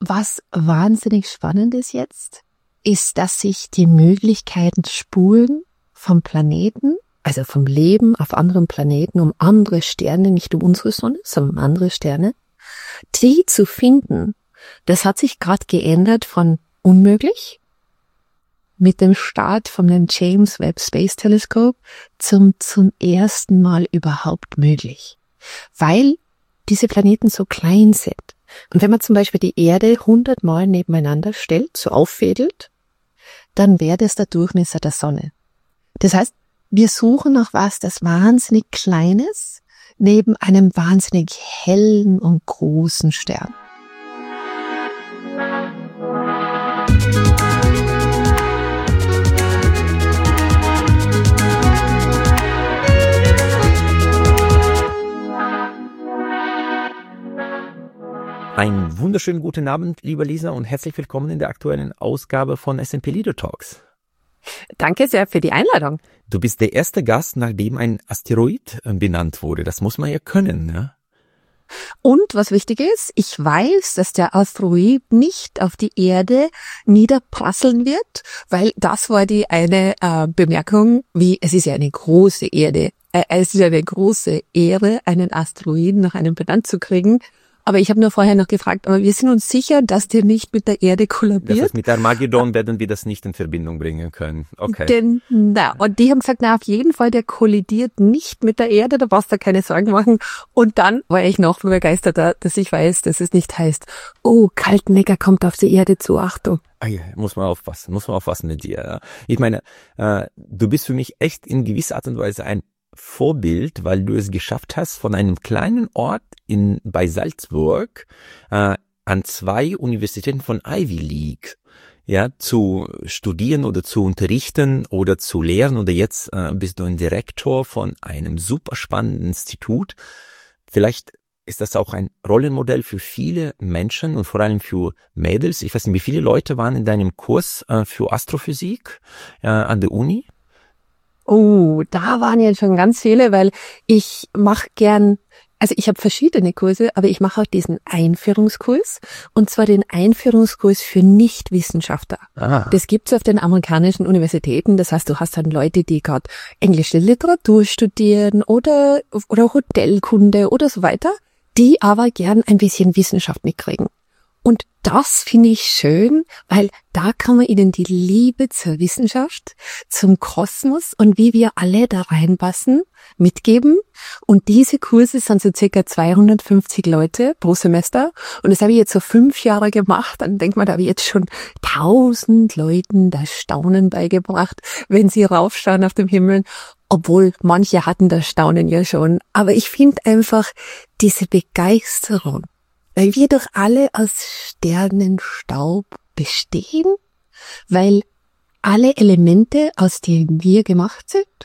was wahnsinnig spannend ist jetzt, ist, dass sich die Möglichkeiten spulen vom Planeten, also vom Leben auf anderen Planeten, um andere Sterne, nicht um unsere Sonne, sondern um andere Sterne, die zu finden, das hat sich gerade geändert von unmöglich mit dem Start von dem James Webb Space Telescope zum ersten Mal überhaupt möglich, weil diese Planeten so klein sind. Und wenn man zum Beispiel die Erde 100 Mal nebeneinander stellt, so auffädelt, dann wäre das der Durchmesser der Sonne. Das heißt, wir suchen nach was, das wahnsinnig Kleines, neben einem wahnsinnig hellen und großen Stern. Einen wunderschönen guten Abend, liebe Lisa, und herzlich willkommen in der aktuellen Ausgabe von S&P Leader Talks. Danke sehr für die Einladung. Du bist der erste Gast, nachdem ein Asteroid benannt wurde. Das muss man ja können, ja? Und was wichtig ist, ich weiß, dass der Asteroid nicht auf die Erde niederprasseln wird, weil das war die eine Bemerkung, wie es ist ja eine große Erde. Es ist ja eine große Ehre, einen Asteroiden nach einem benannt zu kriegen. Aber ich habe nur vorher noch gefragt, aber wir sind uns sicher, dass der nicht mit der Erde kollabiert? Das heißt, mit Armageddon werden wir das nicht in Verbindung bringen können. Okay. Und die haben gesagt, na, auf jeden Fall, der kollidiert nicht mit der Erde, da brauchst du keine Sorgen machen. Und dann war ich noch begeisterter, dass ich weiß, dass es nicht heißt, oh, Kaltnecker kommt auf die Erde zu, Achtung. Ah ja, muss man aufpassen mit dir. Ja. Ich meine, du bist für mich echt in gewisser Art und Weise ein Vorbild, weil du es geschafft hast, von einem kleinen Ort bei Salzburg an 2 Universitäten von Ivy League zu studieren oder zu unterrichten oder zu lehren, oder jetzt bist du ein Direktor von einem super spannenden Institut. Vielleicht ist das auch ein Rollenmodell für viele Menschen und vor allem für Mädels. Ich weiß nicht, wie viele Leute waren in deinem Kurs für Astrophysik an der Uni? Oh, da waren jetzt schon ganz viele, weil ich mache gern, also ich habe verschiedene Kurse, aber ich mache auch diesen Einführungskurs, und zwar den Einführungskurs für Nichtwissenschaftler. Das gibt's auf den amerikanischen Universitäten. Das heißt, du hast dann Leute, die gerade englische Literatur studieren oder Hotelkunde oder so weiter, die aber gern ein bisschen Wissenschaft mitkriegen. Und das finde ich schön, weil da kann man ihnen die Liebe zur Wissenschaft, zum Kosmos und wie wir alle da reinpassen, mitgeben. Und diese Kurse sind so circa 250 Leute pro Semester. Und das habe ich jetzt so 5 Jahre gemacht. Dann denkt man, da habe ich jetzt schon 1000 Leuten das Staunen beigebracht, wenn sie raufschauen auf dem Himmel. Obwohl manche hatten das Staunen ja schon. Aber ich finde einfach diese Begeisterung, weil wir doch alle aus Sternenstaub bestehen, weil alle Elemente, aus denen wir gemacht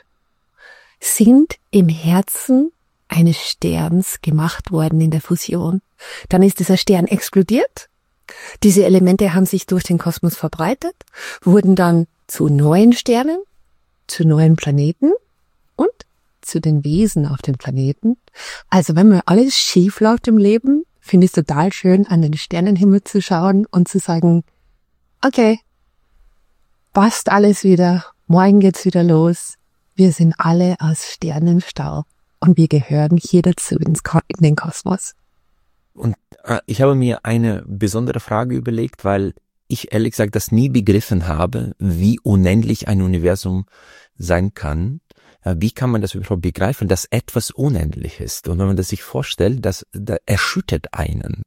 sind im Herzen eines Sterns gemacht worden in der Fusion. Dann ist dieser Stern explodiert. Diese Elemente haben sich durch den Kosmos verbreitet, wurden dann zu neuen Sternen, zu neuen Planeten und zu den Wesen auf den Planeten. Also wenn mal alles schief läuft im Leben, finde ich es total schön, an den Sternenhimmel zu schauen und zu sagen, okay, passt alles wieder, morgen geht's wieder los. Wir sind alle aus Sternenstaub und wir gehören hier dazu in den Kosmos. Und ich habe mir eine besondere Frage überlegt, weil ich ehrlich gesagt das nie begriffen habe, wie unendlich ein Universum sein kann. Wie kann man das überhaupt begreifen, dass etwas unendlich ist? Und wenn man das sich vorstellt, das erschüttert einen.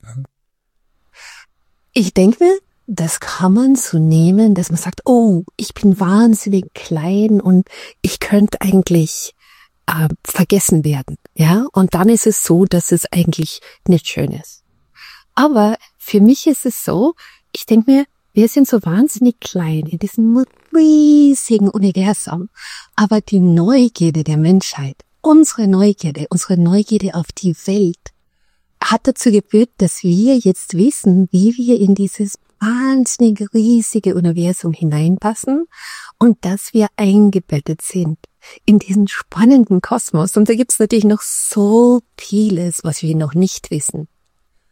Ich denke mir, das kann man so nehmen, dass man sagt, oh, ich bin wahnsinnig klein und ich könnte eigentlich vergessen werden. Ja, und dann ist es so, dass es eigentlich nicht schön ist. Aber für mich ist es so, ich denke mir, wir sind so wahnsinnig klein in diesem riesigen Universum. Aber die Neugierde der Menschheit, unsere Neugierde auf die Welt, hat dazu geführt, dass wir jetzt wissen, wie wir in dieses wahnsinnig riesige Universum hineinpassen und dass wir eingebettet sind in diesen spannenden Kosmos. Und da gibt's natürlich noch so vieles, was wir noch nicht wissen.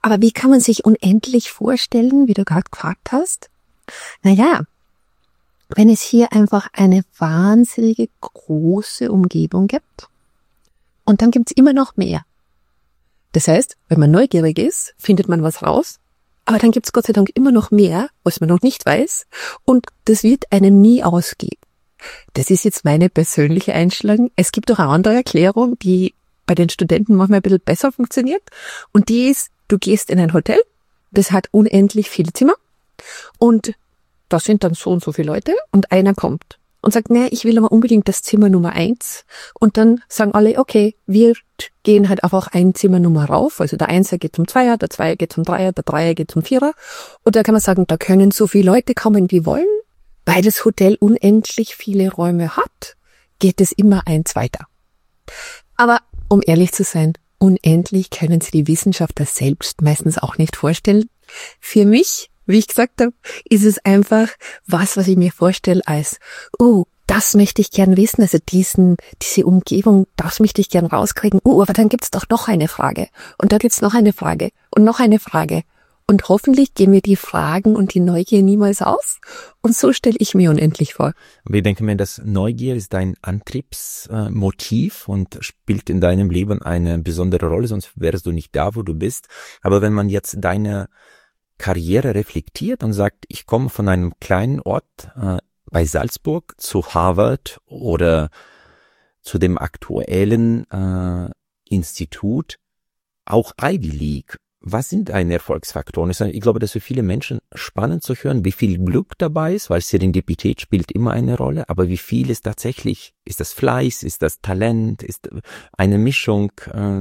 Aber wie kann man sich unendlich vorstellen, wie du gerade gefragt hast? Naja, wenn es hier einfach eine wahnsinnige große Umgebung gibt und dann gibt's immer noch mehr. Das heißt, wenn man neugierig ist, findet man was raus, aber dann gibt's Gott sei Dank immer noch mehr, was man noch nicht weiß, und das wird einem nie ausgehen. Das ist jetzt meine persönliche Einstellung. Es gibt auch eine andere Erklärung, die bei den Studenten manchmal ein bisschen besser funktioniert, und die ist, du gehst in ein Hotel, das hat unendlich viele Zimmer und da sind dann so und so viele Leute und einer kommt und sagt, nee, ich will aber unbedingt das Zimmer Nummer 1, und dann sagen alle, okay, wir gehen halt einfach ein Zimmer Nummer rauf, also der Einser geht zum Zweier, der Zweier geht zum Dreier, der Dreier geht zum Vierer, und da kann man sagen, da können so viele Leute kommen, wie wollen, weil das Hotel unendlich viele Räume hat, geht es immer eins weiter. Aber um ehrlich zu sein, unendlich können sich die Wissenschaftler selbst meistens auch nicht vorstellen. Für mich, wie ich gesagt habe, ist es einfach was ich mir vorstelle als, oh, das möchte ich gern wissen, also diese Umgebung, das möchte ich gern rauskriegen. Oh, aber dann gibt's doch noch eine Frage. Und da gibt's noch eine Frage und noch eine Frage. Und hoffentlich gehen mir die Fragen und die Neugier niemals aus. Und so stelle ich mir unendlich vor. Aber ich denke mir, dass Neugier ist dein Antriebsmotiv und spielt in deinem Leben eine besondere Rolle, sonst wärst du nicht da, wo du bist. Aber wenn man jetzt deine Karriere reflektiert und sagt, ich komme von einem kleinen Ort bei Salzburg zu Harvard oder zu dem aktuellen Institut, auch Ivy League. Was sind deine Erfolgsfaktoren? Ich glaube, das ist für viele Menschen spannend zu hören, wie viel Glück dabei ist, weil Serendipität spielt immer eine Rolle, aber wie viel ist tatsächlich, ist das Fleiß, ist das Talent, ist eine Mischung?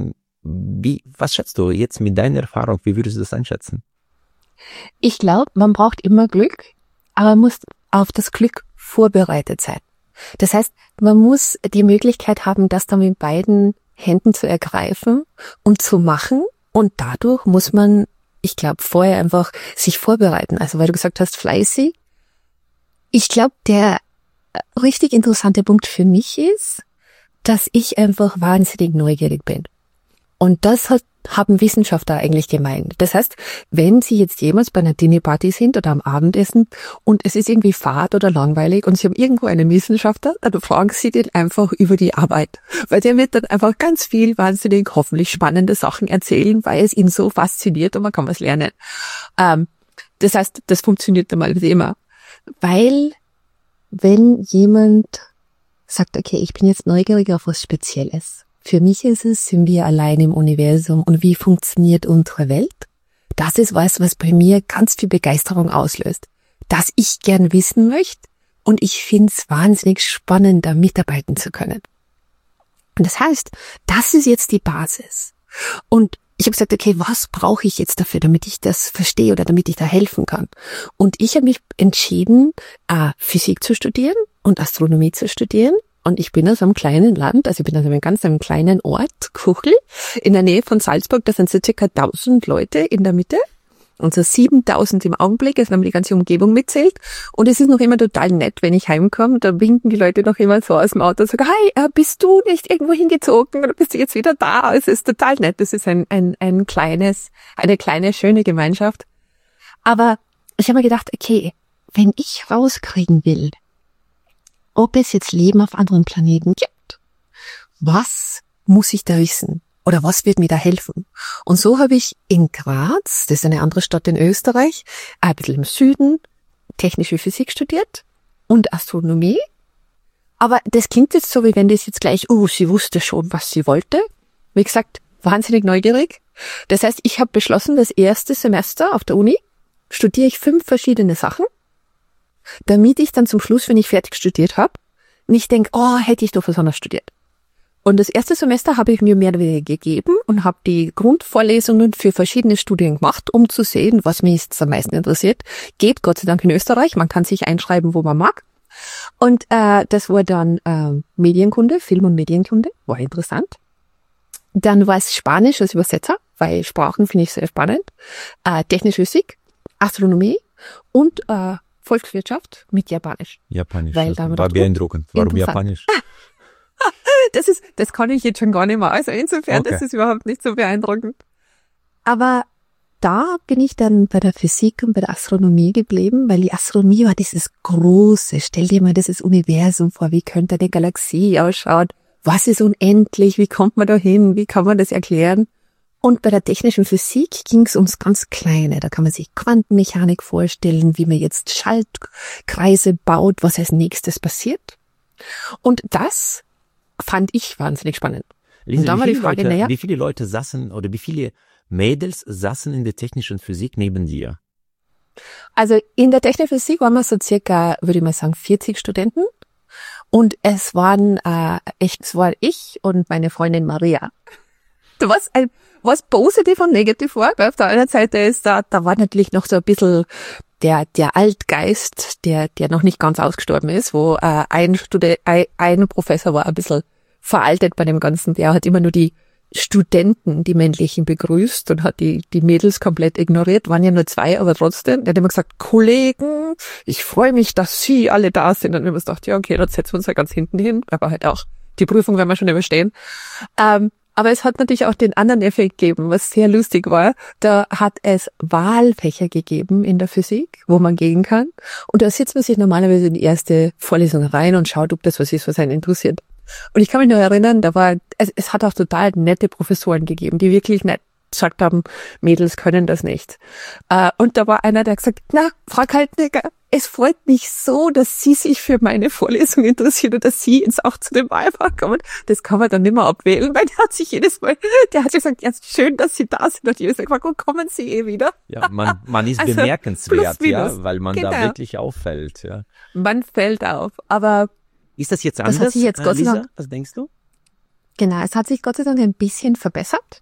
Was schätzt du jetzt mit deiner Erfahrung, wie würdest du das einschätzen? Ich glaube, man braucht immer Glück, aber man muss auf das Glück vorbereitet sein. Das heißt, man muss die Möglichkeit haben, das dann mit beiden Händen zu ergreifen und zu machen. Und dadurch muss man, ich glaube, vorher einfach sich vorbereiten. Also weil du gesagt hast, fleißig. Ich glaube, der richtig interessante Punkt für mich ist, dass ich einfach wahnsinnig neugierig bin. Und das haben Wissenschaftler eigentlich gemeint. Das heißt, wenn Sie jetzt jemals bei einer Dinnerparty sind oder am Abendessen und es ist irgendwie fad oder langweilig und Sie haben irgendwo einen Wissenschaftler, dann fragen Sie den einfach über die Arbeit. Weil der wird dann einfach ganz viel wahnsinnig hoffentlich spannende Sachen erzählen, weil es ihn so fasziniert und man kann was lernen. Das heißt, das funktioniert einmal immer. Weil, wenn jemand sagt, okay, ich bin jetzt neugierig auf was Spezielles, für mich ist es, sind wir allein im Universum und wie funktioniert unsere Welt? Das ist was bei mir ganz viel Begeisterung auslöst, dass ich gern wissen möchte und ich finde es wahnsinnig spannend, da mitarbeiten zu können. Und das heißt, das ist jetzt die Basis. Und ich habe gesagt, okay, was brauche ich jetzt dafür, damit ich das verstehe oder damit ich da helfen kann? Und ich habe mich entschieden, Physik zu studieren und Astronomie zu studieren. Und ich bin aus einem kleinen Land, also ich bin aus einem kleinen Ort, Kuchel, in der Nähe von Salzburg. Da sind so circa 1000 Leute in der Mitte. Und so 7000 im Augenblick, also wenn man die ganze Umgebung mitzählt. Und es ist noch immer total nett, wenn ich heimkomme, da winken die Leute noch immer so aus dem Auto und sagen, hi, bist du nicht irgendwo hingezogen oder bist du jetzt wieder da? Es ist total nett. Das ist eine kleine, schöne Gemeinschaft. Aber ich habe mir gedacht, okay, wenn ich rauskriegen will, ob es jetzt Leben auf anderen Planeten gibt, was muss ich da wissen? Oder was wird mir da helfen? Und so habe ich in Graz, das ist eine andere Stadt in Österreich, ein bisschen im Süden, technische Physik studiert und Astronomie. Aber das klingt jetzt so, wie wenn das jetzt gleich, sie wusste schon, was sie wollte. Wie gesagt, wahnsinnig neugierig. Das heißt, ich habe beschlossen, das erste Semester auf der Uni studiere ich 5 verschiedene Sachen, damit ich dann zum Schluss, wenn ich fertig studiert habe, nicht denke, hätte ich doch was anderes studiert. Und das erste Semester habe ich mir mehr oder weniger gegeben und habe die Grundvorlesungen für verschiedene Studien gemacht, um zu sehen, was mich jetzt am meisten interessiert. Geht Gott sei Dank in Österreich, man kann sich einschreiben, wo man mag. Und das war dann Medienkunde, Film- und Medienkunde, war interessant. Dann war es Spanisch als Übersetzer, weil Sprachen finde ich sehr spannend. Technische Physik, Astronomie und Volkswirtschaft mit Japanisch. Japanisch, weil das war beeindruckend. Warum Japanisch? Das kann ich jetzt schon gar nicht mehr. Also insofern, okay. Das ist überhaupt nicht so beeindruckend. Aber da bin ich dann bei der Physik und bei der Astronomie geblieben, weil die Astronomie war dieses Große. Stell dir mal dieses Universum vor, wie könnte eine Galaxie ausschauen? Was ist unendlich? Wie kommt man da hin? Wie kann man das erklären? Und bei der technischen Physik ging es ums ganz Kleine. Da kann man sich Quantenmechanik vorstellen, wie man jetzt Schaltkreise baut, was als nächstes passiert. Und das fand ich wahnsinnig spannend. Lisa, und dann war die Frage, wie viele Leute saßen oder wie viele Mädels saßen in der technischen Physik neben dir? Also in der technischen Physik waren wir so circa, würde ich mal sagen, 40 Studenten. Und es war ich und meine Freundin Maria. Was positiv und negativ war. Auf der einen Seite ist da war natürlich noch so ein bisschen der Altgeist, der noch nicht ganz ausgestorben ist, wo ein Professor war ein bisschen veraltet bei dem Ganzen. Der hat immer nur die Studenten, die männlichen, begrüßt und hat die Mädels komplett ignoriert. Waren ja nur 2, aber trotzdem. Der hat immer gesagt, Kollegen, ich freue mich, dass Sie alle da sind. Und wir haben uns gedacht, ja okay, dann setzen wir uns halt ganz hinten hin. Aber halt auch die Prüfung werden wir schon überstehen. Aber es hat natürlich auch den anderen Effekt gegeben, was sehr lustig war. Da hat es Wahlfächer gegeben in der Physik, wo man gehen kann. Und da sitzt man sich normalerweise in die erste Vorlesung rein und schaut, ob das was ist, was einen interessiert. Und ich kann mich noch erinnern, es hat auch total nette Professoren gegeben, die wirklich nett gesagt haben, Mädels können das nicht. Und da war einer, der gesagt, na, Frau Kaltnecker, es freut mich so, dass Sie sich für meine Vorlesung interessieren und dass Sie jetzt auch zu dem Wahlfach kommen. Das kann man dann nicht mehr abwählen, weil der hat gesagt, ja, schön, dass Sie da sind. Und jedes Mal gesagt, kommen Sie wieder. Ja, man ist also bemerkenswert, ja, weil man da wirklich auffällt. Ja. Man fällt auf, aber ist das jetzt anders, das hat sich jetzt Gott sei Dank, Lisa? Was denkst du? Genau, es hat sich Gott sei Dank ein bisschen verbessert.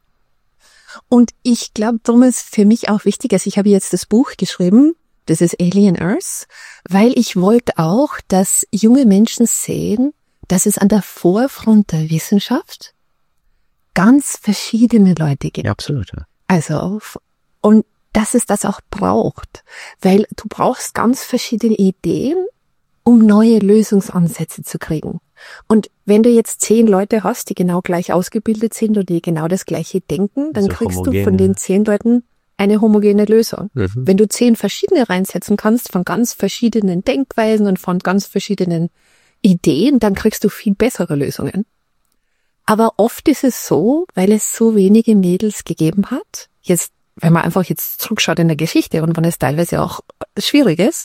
Und ich glaube, darum ist für mich auch wichtig, also ich habe jetzt das Buch geschrieben, das ist Alien Earth, weil ich wollte auch, dass junge Menschen sehen, dass es an der Vorfront der Wissenschaft ganz verschiedene Leute gibt. Ja, absolut. Ja. Also, und dass es das auch braucht, weil du brauchst ganz verschiedene Ideen, um neue Lösungsansätze zu kriegen. Und wenn du jetzt 10 Leute hast, die genau gleich ausgebildet sind und die genau das Gleiche denken, dann so kriegst homogen, du von den 10 Leuten eine homogene Lösung. Mhm. Wenn du 10 verschiedene reinsetzen kannst, von ganz verschiedenen Denkweisen und von ganz verschiedenen Ideen, dann kriegst du viel bessere Lösungen. Aber oft ist es so, weil es so wenige Mädels gegeben hat, jetzt, wenn man einfach jetzt zurückschaut in der Geschichte und wenn es teilweise auch schwierig ist,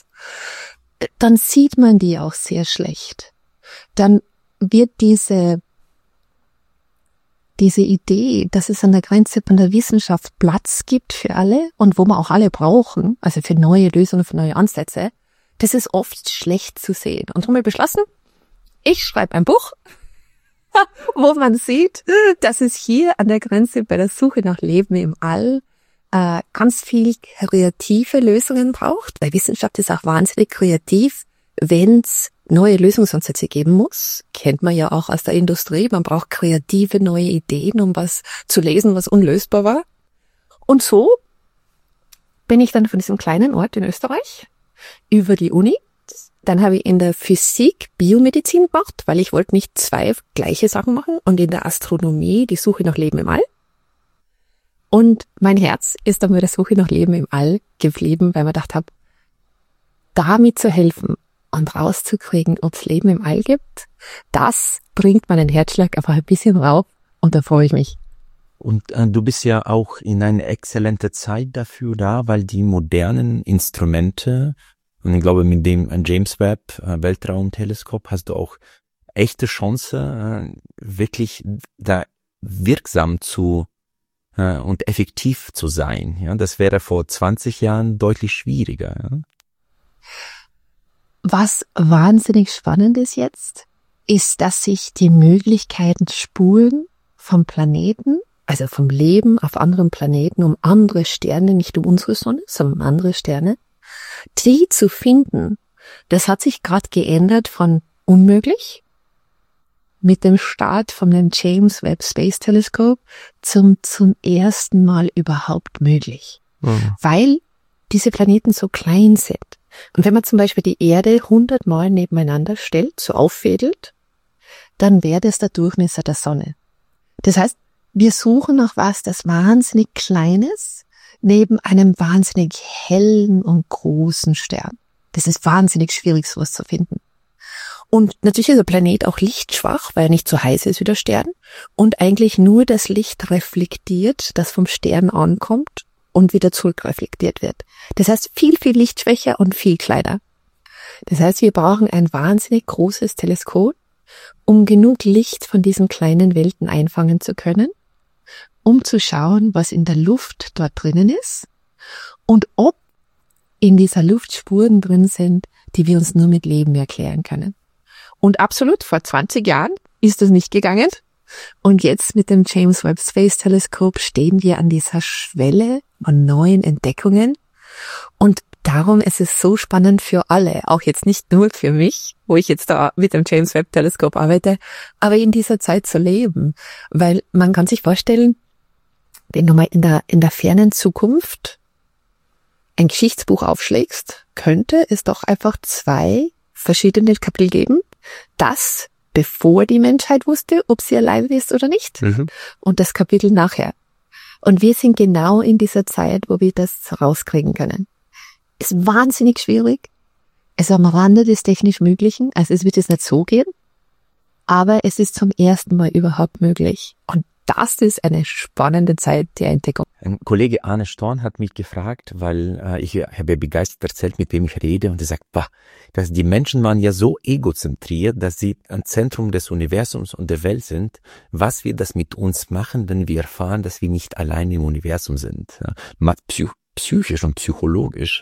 dann sieht man die auch sehr schlecht. Dann wird diese Idee, dass es an der Grenze von der Wissenschaft Platz gibt für alle und wo wir auch alle brauchen, also für neue Lösungen, für neue Ansätze, das ist oft schlecht zu sehen. Und darum habe ich beschlossen, ich schreibe ein Buch, wo man sieht, dass es hier an der Grenze bei der Suche nach Leben im All ganz viel kreative Lösungen braucht, weil Wissenschaft ist auch wahnsinnig kreativ, wenn es neue Lösungsansätze geben muss. Kennt man ja auch aus der Industrie. Man braucht kreative neue Ideen, um was zu lesen, was unlösbar war. Und so bin ich dann von diesem kleinen Ort in Österreich über die Uni. Dann habe ich in der Physik Biomedizin gemacht, weil ich wollte nicht 2 gleiche Sachen machen. Und in der Astronomie die Suche nach Leben im All. Und mein Herz ist dann bei der Suche nach Leben im All geblieben, weil man gedacht habe, damit zu helfen und rauszukriegen, ob es Leben im All gibt, das bringt meinen Herzschlag einfach ein bisschen rauf und da freue ich mich. Und du bist ja auch in eine exzellente Zeit dafür da, weil die modernen Instrumente, und ich glaube mit dem James Webb Weltraumteleskop hast du auch echte Chance, wirklich da wirksam zu und effektiv zu sein. Ja, das wäre vor 20 Jahren deutlich schwieriger. Ja? Was wahnsinnig spannend ist jetzt, ist, dass sich die Möglichkeiten, Spuren vom Planeten, also vom Leben auf anderen Planeten, um andere Sterne, nicht um unsere Sonne, sondern um andere Sterne, die zu finden, das hat sich gerade geändert von unmöglich mit dem Start von dem James Webb Space Telescope zum ersten Mal überhaupt möglich. Mhm. Weil diese Planeten so klein sind. Und wenn man zum Beispiel die Erde 100 Mal nebeneinander stellt, so auffädelt, dann wäre das der Durchmesser der Sonne. Das heißt, wir suchen nach was, das wahnsinnig Kleines, neben einem wahnsinnig hellen und großen Stern. Das ist wahnsinnig schwierig, sowas zu finden. Und natürlich ist der Planet auch lichtschwach, weil er nicht so heiß ist wie der Stern und eigentlich nur das Licht reflektiert, das vom Stern ankommt und wieder zurückreflektiert wird. Das heißt, viel, viel lichtschwächer und viel kleiner. Das heißt, wir brauchen ein wahnsinnig großes Teleskop, um genug Licht von diesen kleinen Welten einfangen zu können, um zu schauen, was in der Luft dort drinnen ist und ob in dieser Luft Spuren drin sind, die wir uns nur mit Leben erklären können. Und absolut, vor 20 Jahren ist das nicht gegangen. Und jetzt mit dem James Webb Space Telescope stehen wir an dieser Schwelle von neuen Entdeckungen. Und darum ist es so spannend für alle, auch jetzt nicht nur für mich, wo ich jetzt da mit dem James Webb Telescope arbeite, aber in dieser Zeit zu leben. Weil man kann sich vorstellen, wenn du mal in der fernen Zukunft ein Geschichtsbuch aufschlägst, könnte es doch einfach 2 verschiedene Kapitel geben, das bevor die Menschheit wusste, ob sie allein ist oder nicht. Und das Kapitel nachher. Und wir sind genau in dieser Zeit, wo wir das rauskriegen können. Ist wahnsinnig schwierig. Es ist am Rande des technisch Möglichen. Also es wird jetzt nicht so gehen. Aber es ist zum ersten Mal überhaupt möglich. Und das ist eine spannende Zeit der Entdeckung. Ein Kollege Arne Storn hat mich gefragt, weil ich habe begeistert erzählt, mit wem ich rede, und er sagt, dass die Menschen waren ja so egozentriert, dass sie am Zentrum des Universums und der Welt sind. Was wird das mit uns machen, wenn wir erfahren, dass wir nicht allein im Universum sind? Psychisch und psychologisch.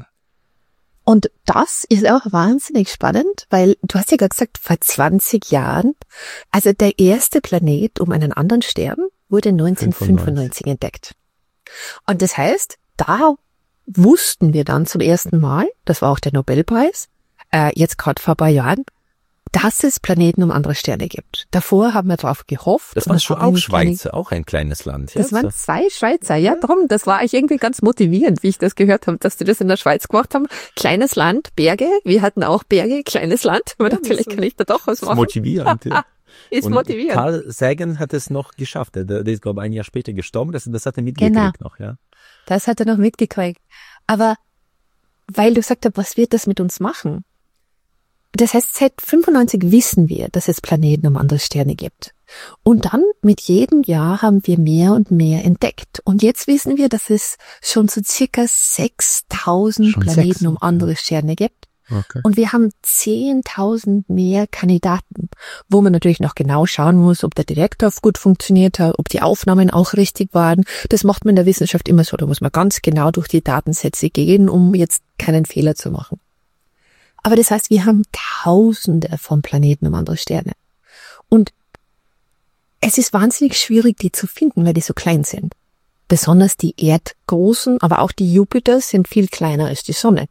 Und das ist auch wahnsinnig spannend, weil du hast ja gerade gesagt, vor 20 Jahren, also der erste Planet um einen anderen Stern wurde 1995 entdeckt. Und das heißt, da wussten wir dann zum ersten Mal, das war auch der Nobelpreis, jetzt gerade vor ein paar Jahren, dass es Planeten um andere Sterne gibt. Davor haben wir darauf gehofft. Das waren schon auch Schweizer, auch ein kleines Land. Das waren 2 Schweizer, ja, drum. Das war eigentlich irgendwie ganz motivierend, wie ich das gehört habe, dass die das in der Schweiz gemacht haben. Kleines Land, Berge, wir hatten auch Berge, kleines Land, aber natürlich kann ich da doch was machen. Motivierend, ja. Ist und motivierend. Carl Sagan hat es noch geschafft. Der ist, glaube ich, ein Jahr später gestorben. Das hat er mitgekriegt noch, ja. Das hat er noch mitgekriegt. Aber weil du gesagt hast, was wird das mit uns machen? Das heißt, seit 95 wissen wir, dass es Planeten um andere Sterne gibt. Und dann mit jedem Jahr haben wir mehr und mehr entdeckt. Und jetzt wissen wir, dass es schon so circa 6000 Planeten um andere Sterne gibt. Okay. Und wir haben 10.000 mehr Kandidaten, wo man natürlich noch genau schauen muss, ob der Detektor gut funktioniert hat, ob die Aufnahmen auch richtig waren. Das macht man in der Wissenschaft immer so. Da muss man ganz genau durch die Datensätze gehen, um jetzt keinen Fehler zu machen. Aber das heißt, wir haben Tausende von Planeten um andere Sterne. Und es ist wahnsinnig schwierig, die zu finden, weil die so klein sind. Besonders die erdgroßen, aber auch die Jupiter sind viel kleiner als die Sonne.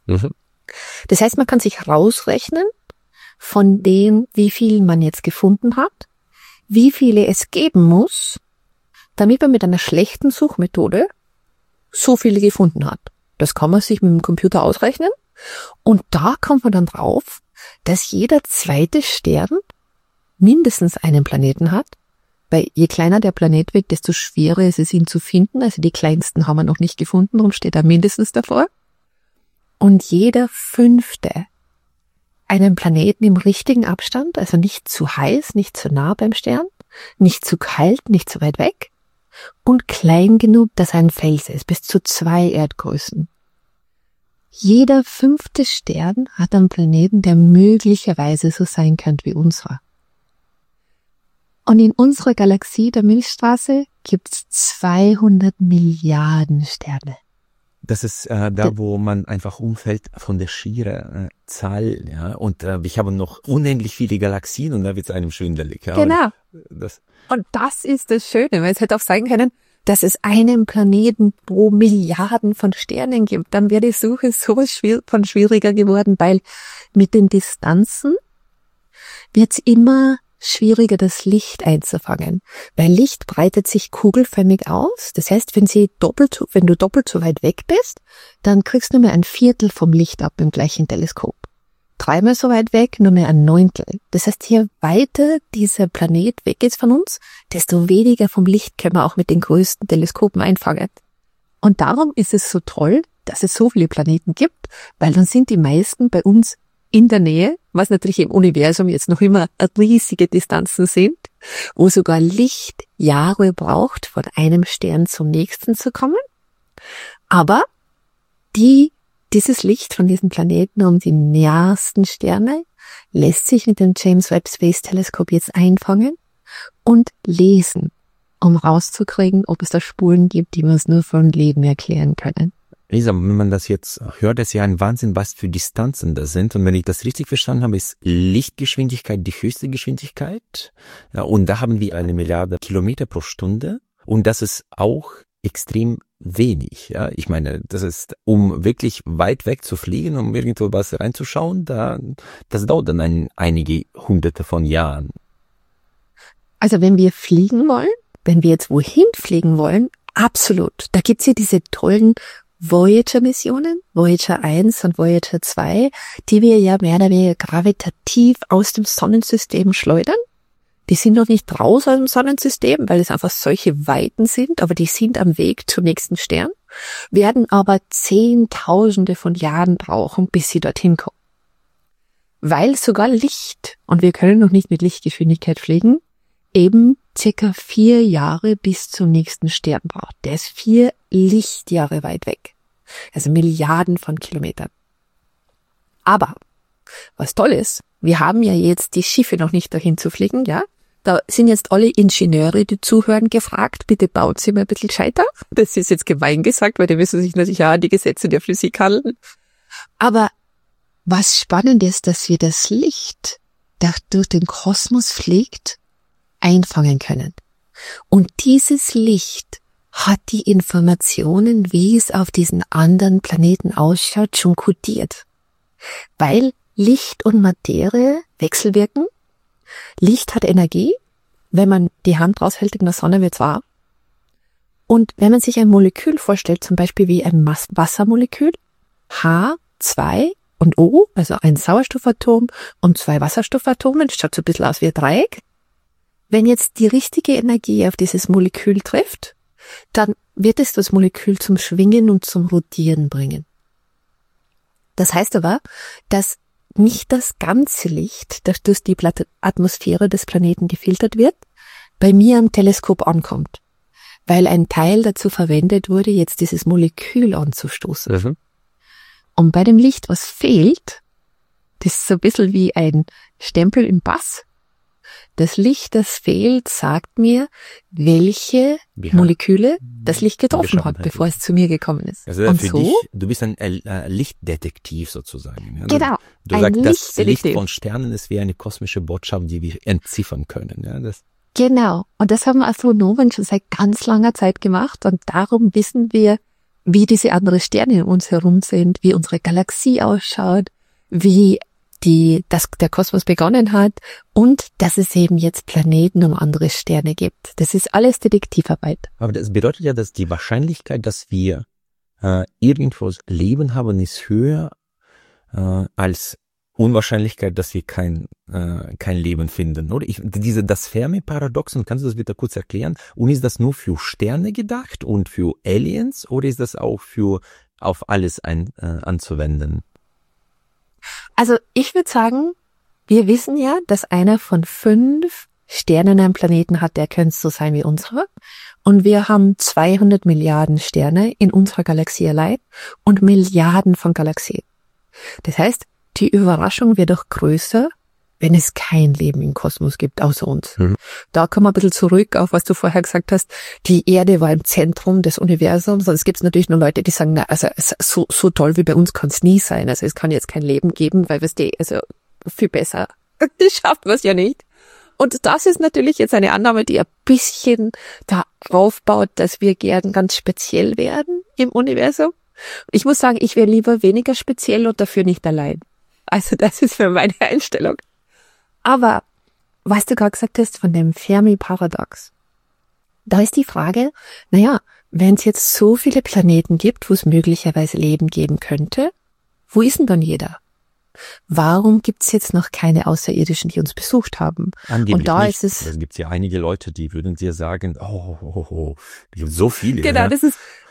Das heißt, man kann sich rausrechnen von dem, wie viel man jetzt gefunden hat, wie viele es geben muss, damit man mit einer schlechten Suchmethode so viele gefunden hat. Das kann man sich mit dem Computer ausrechnen. Und da kommt man dann drauf, dass jeder zweite Stern mindestens einen Planeten hat, weil je kleiner der Planet wird, desto schwerer ist es, ihn zu finden. Also die kleinsten haben wir noch nicht gefunden, darum steht er mindestens davor. Und jeder 5. einen Planeten im richtigen Abstand, also nicht zu heiß, nicht zu nah beim Stern, nicht zu kalt, nicht zu weit weg und klein genug, dass er ein Fels ist, bis zu 2 Erdgrößen. Jeder 5. Stern hat einen Planeten, der möglicherweise so sein könnte wie unserer. Und in unserer Galaxie, der Milchstraße, gibt's 200 Milliarden Sterne. Das ist da, wo man einfach umfällt von der schieren Zahl. Ja. Und ich habe noch unendlich viele Galaxien und da wird es einem schwindelig. Ja. Genau. Und das ist das Schöne, weil es hätte auch sein können, dass es einen Planeten pro Milliarden von Sternen gibt. Dann wäre die Suche so von schwieriger geworden, weil mit den Distanzen wird es immer schwieriger, das Licht einzufangen. Weil Licht breitet sich kugelförmig aus. Das heißt, wenn du doppelt so weit weg bist, dann kriegst du nur mehr 1/4 vom Licht ab im gleichen Teleskop. 3-mal so weit weg, nur mehr 1/9. Das heißt, je weiter dieser Planet weg ist von uns, desto weniger vom Licht können wir auch mit den größten Teleskopen einfangen. Und darum ist es so toll, dass es so viele Planeten gibt, weil dann sind die meisten bei uns in der Nähe, was natürlich im Universum jetzt noch immer riesige Distanzen sind, wo sogar Licht Jahre braucht, von einem Stern zum nächsten zu kommen. Aber dieses Licht von diesen Planeten um die nähersten Sterne lässt sich mit dem James Webb Space Telescope jetzt einfangen und lesen, um rauszukriegen, ob es da Spuren gibt, die wir uns nur von Leben erklären können. Lisa, wenn man das jetzt hört, ist ja ein Wahnsinn, was für Distanzen das sind. Und wenn ich das richtig verstanden habe, ist Lichtgeschwindigkeit die höchste Geschwindigkeit. Ja, und da haben wir 1 Milliarde Kilometer pro Stunde. Und das ist auch extrem wenig. Ja, ich meine, das ist, um wirklich weit weg zu fliegen, um irgendwo was reinzuschauen, das dauert dann einige Hunderte von Jahren. Also wenn wir fliegen wollen, wenn wir jetzt wohin fliegen wollen, absolut. Da gibt's ja diese tollen Voyager-Missionen, Voyager 1 und Voyager 2, die wir ja mehr oder weniger gravitativ aus dem Sonnensystem schleudern. Die sind noch nicht raus aus dem Sonnensystem, weil es einfach solche Weiten sind, aber die sind am Weg zum nächsten Stern, werden aber Zehntausende von Jahren brauchen, bis sie dorthin kommen. Weil sogar Licht, und wir können noch nicht mit Lichtgeschwindigkeit fliegen, eben circa 4 Jahre bis zum nächsten Stern braucht. Der ist 4 Lichtjahre weit weg. Also Milliarden von Kilometern. Aber was toll ist, wir haben ja jetzt die Schiffe noch nicht dahin zu fliegen, ja? Da sind jetzt alle Ingenieure, die zuhören, gefragt, bitte baut sie mal ein bisschen gescheiter. Das ist jetzt gemein gesagt, weil die müssen sich natürlich auch an die Gesetze der Physik halten. Aber was spannend ist, dass wir das Licht, das durch den Kosmos fliegt, einfangen können. Und dieses Licht hat die Informationen, wie es auf diesen anderen Planeten ausschaut, schon kodiert. Weil Licht und Materie wechselwirken. Licht hat Energie. Wenn man die Hand raushält in der Sonne, wird's warm. Und wenn man sich ein Molekül vorstellt, zum Beispiel wie ein Wassermolekül, H, 2 und O, also ein Sauerstoffatom und 2 Wasserstoffatome, das schaut so ein bisschen aus wie ein Dreieck. Wenn jetzt die richtige Energie auf dieses Molekül trifft, dann wird es das Molekül zum Schwingen und zum Rotieren bringen. Das heißt aber, dass nicht das ganze Licht, das durch die Atmosphäre des Planeten gefiltert wird, bei mir am Teleskop ankommt, weil ein Teil dazu verwendet wurde, jetzt dieses Molekül anzustoßen. Mhm. Und bei dem Licht, was fehlt, das ist so ein bisschen wie ein Stempel im Pass. Das Licht, das fehlt, sagt mir, welche Moleküle das Licht getroffen hat, bevor es zu mir gekommen ist. Also und für so, dich, du bist ein Lichtdetektiv sozusagen. Ja? Genau, Du sagst, das Licht von Sternen ist wie eine kosmische Botschaft, die wir entziffern können. Ja? Genau, und das haben Astronomen schon seit ganz langer Zeit gemacht und darum wissen wir, wie diese anderen Sterne um uns herum sind, wie unsere Galaxie ausschaut, wie der Kosmos begonnen hat und dass es eben jetzt Planeten um andere Sterne gibt. Das ist alles Detektivarbeit. Aber das bedeutet ja, dass die Wahrscheinlichkeit, dass wir irgendwo Leben haben, ist höher als Unwahrscheinlichkeit, dass wir kein Leben finden, oder? Das Fermi-Paradoxon, kannst du das bitte kurz erklären? Und ist das nur für Sterne gedacht und für Aliens oder ist das auch auf alles anzuwenden? Also ich würde sagen, wir wissen ja, dass einer von 5 Sternen einen Planeten hat, der könnte so sein wie unserer. Und wir haben 200 Milliarden Sterne in unserer Galaxie allein und Milliarden von Galaxien. Das heißt, die Überraschung wird doch größer, wenn es kein Leben im Kosmos gibt, außer uns. Mhm. Da kommen wir ein bisschen zurück auf, was du vorher gesagt hast. Die Erde war im Zentrum des Universums. Und es gibt natürlich nur Leute, die sagen, na, also so toll wie bei uns kann es nie sein. Also es kann jetzt kein Leben geben, weil also viel besser schafft man es ja nicht. Und das ist natürlich jetzt eine Annahme, die ein bisschen darauf baut, dass wir gern ganz speziell werden im Universum. Ich muss sagen, ich wäre lieber weniger speziell und dafür nicht allein. Also das ist für meine Einstellung. Aber, was du gerade gesagt hast von dem Fermi-Paradox, da ist die Frage, naja, wenn es jetzt so viele Planeten gibt, wo es möglicherweise Leben geben könnte, wo ist denn dann jeder? Warum gibt es jetzt noch keine Außerirdischen, die uns besucht haben? Angeblich und da nicht. ist es. Es gibt ja einige Leute, die würden dir sagen, oh, so viele. Genau, ja? das ist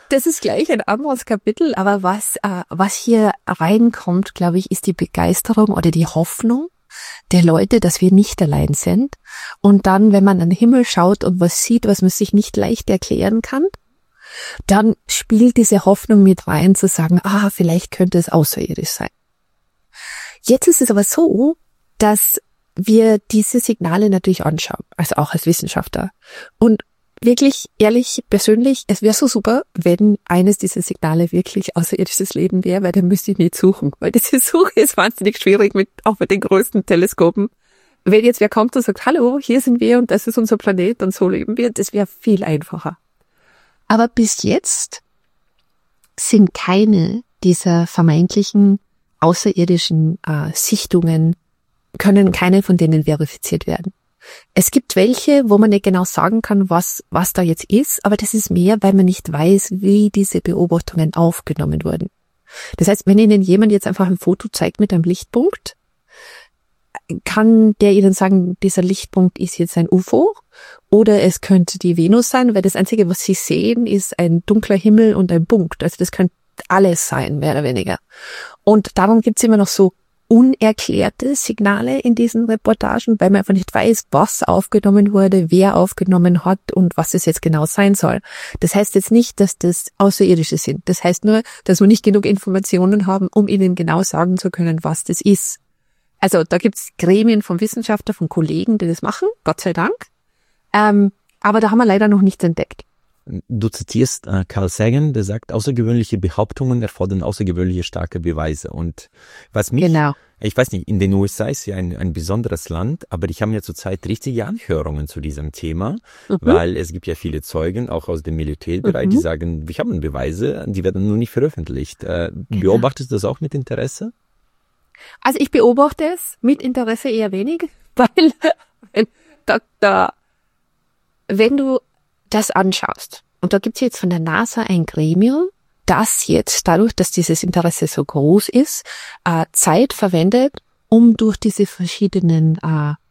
Das ist gleich ein anderes Kapitel, aber was hier reinkommt, glaube ich, ist die Begeisterung oder die Hoffnung der Leute, dass wir nicht allein sind. Und dann, wenn man an den Himmel schaut und was sieht, was man sich nicht leicht erklären kann, dann spielt diese Hoffnung mit rein, zu sagen, vielleicht könnte es außerirdisch sein. Jetzt ist es aber so, dass wir diese Signale natürlich anschauen, also auch als Wissenschaftler. Und wirklich, ehrlich, persönlich, es wäre so super, wenn eines dieser Signale wirklich außerirdisches Leben wäre, weil dann müsste ich nicht suchen. Weil diese Suche ist wahnsinnig schwierig, auch mit den größten Teleskopen. Wenn jetzt wer kommt und sagt, hallo, hier sind wir und das ist unser Planet und so leben wir, das wäre viel einfacher. Aber bis jetzt sind keine dieser vermeintlichen außerirdischen Sichtungen, können keine von denen verifiziert werden. Es gibt welche, wo man nicht genau sagen kann, was da jetzt ist, aber das ist mehr, weil man nicht weiß, wie diese Beobachtungen aufgenommen wurden. Das heißt, wenn Ihnen jemand jetzt einfach ein Foto zeigt mit einem Lichtpunkt, kann der Ihnen sagen, dieser Lichtpunkt ist jetzt ein UFO oder es könnte die Venus sein, weil das Einzige, was Sie sehen, ist ein dunkler Himmel und ein Punkt. Also das könnte alles sein, mehr oder weniger. Und darum gibt es immer noch so unerklärte Signale in diesen Reportagen, weil man einfach nicht weiß, was aufgenommen wurde, wer aufgenommen hat und was es jetzt genau sein soll. Das heißt jetzt nicht, dass das Außerirdische sind. Das heißt nur, dass wir nicht genug Informationen haben, um Ihnen genau sagen zu können, was das ist. Also da gibt's Gremien von Wissenschaftlern, von Kollegen, die das machen, Gott sei Dank. Aber da haben wir leider noch nichts entdeckt. Du zitierst Carl Sagan, der sagt, außergewöhnliche Behauptungen erfordern außergewöhnliche starke Beweise. Und was mich, ich weiß nicht, in den USA ist ja ein besonderes Land, aber die haben ja zurzeit richtige Anhörungen zu diesem Thema, weil es gibt ja viele Zeugen, auch aus dem Militärbereich, die sagen, wir haben Beweise, die werden nur nicht veröffentlicht. Beobachtest du das auch mit Interesse? Also ich beobachte es mit Interesse eher wenig, weil wenn du das anschaust, und da gibt's jetzt von der NASA ein Gremium, das jetzt dadurch, dass dieses Interesse so groß ist, Zeit verwendet, um durch diese verschiedenen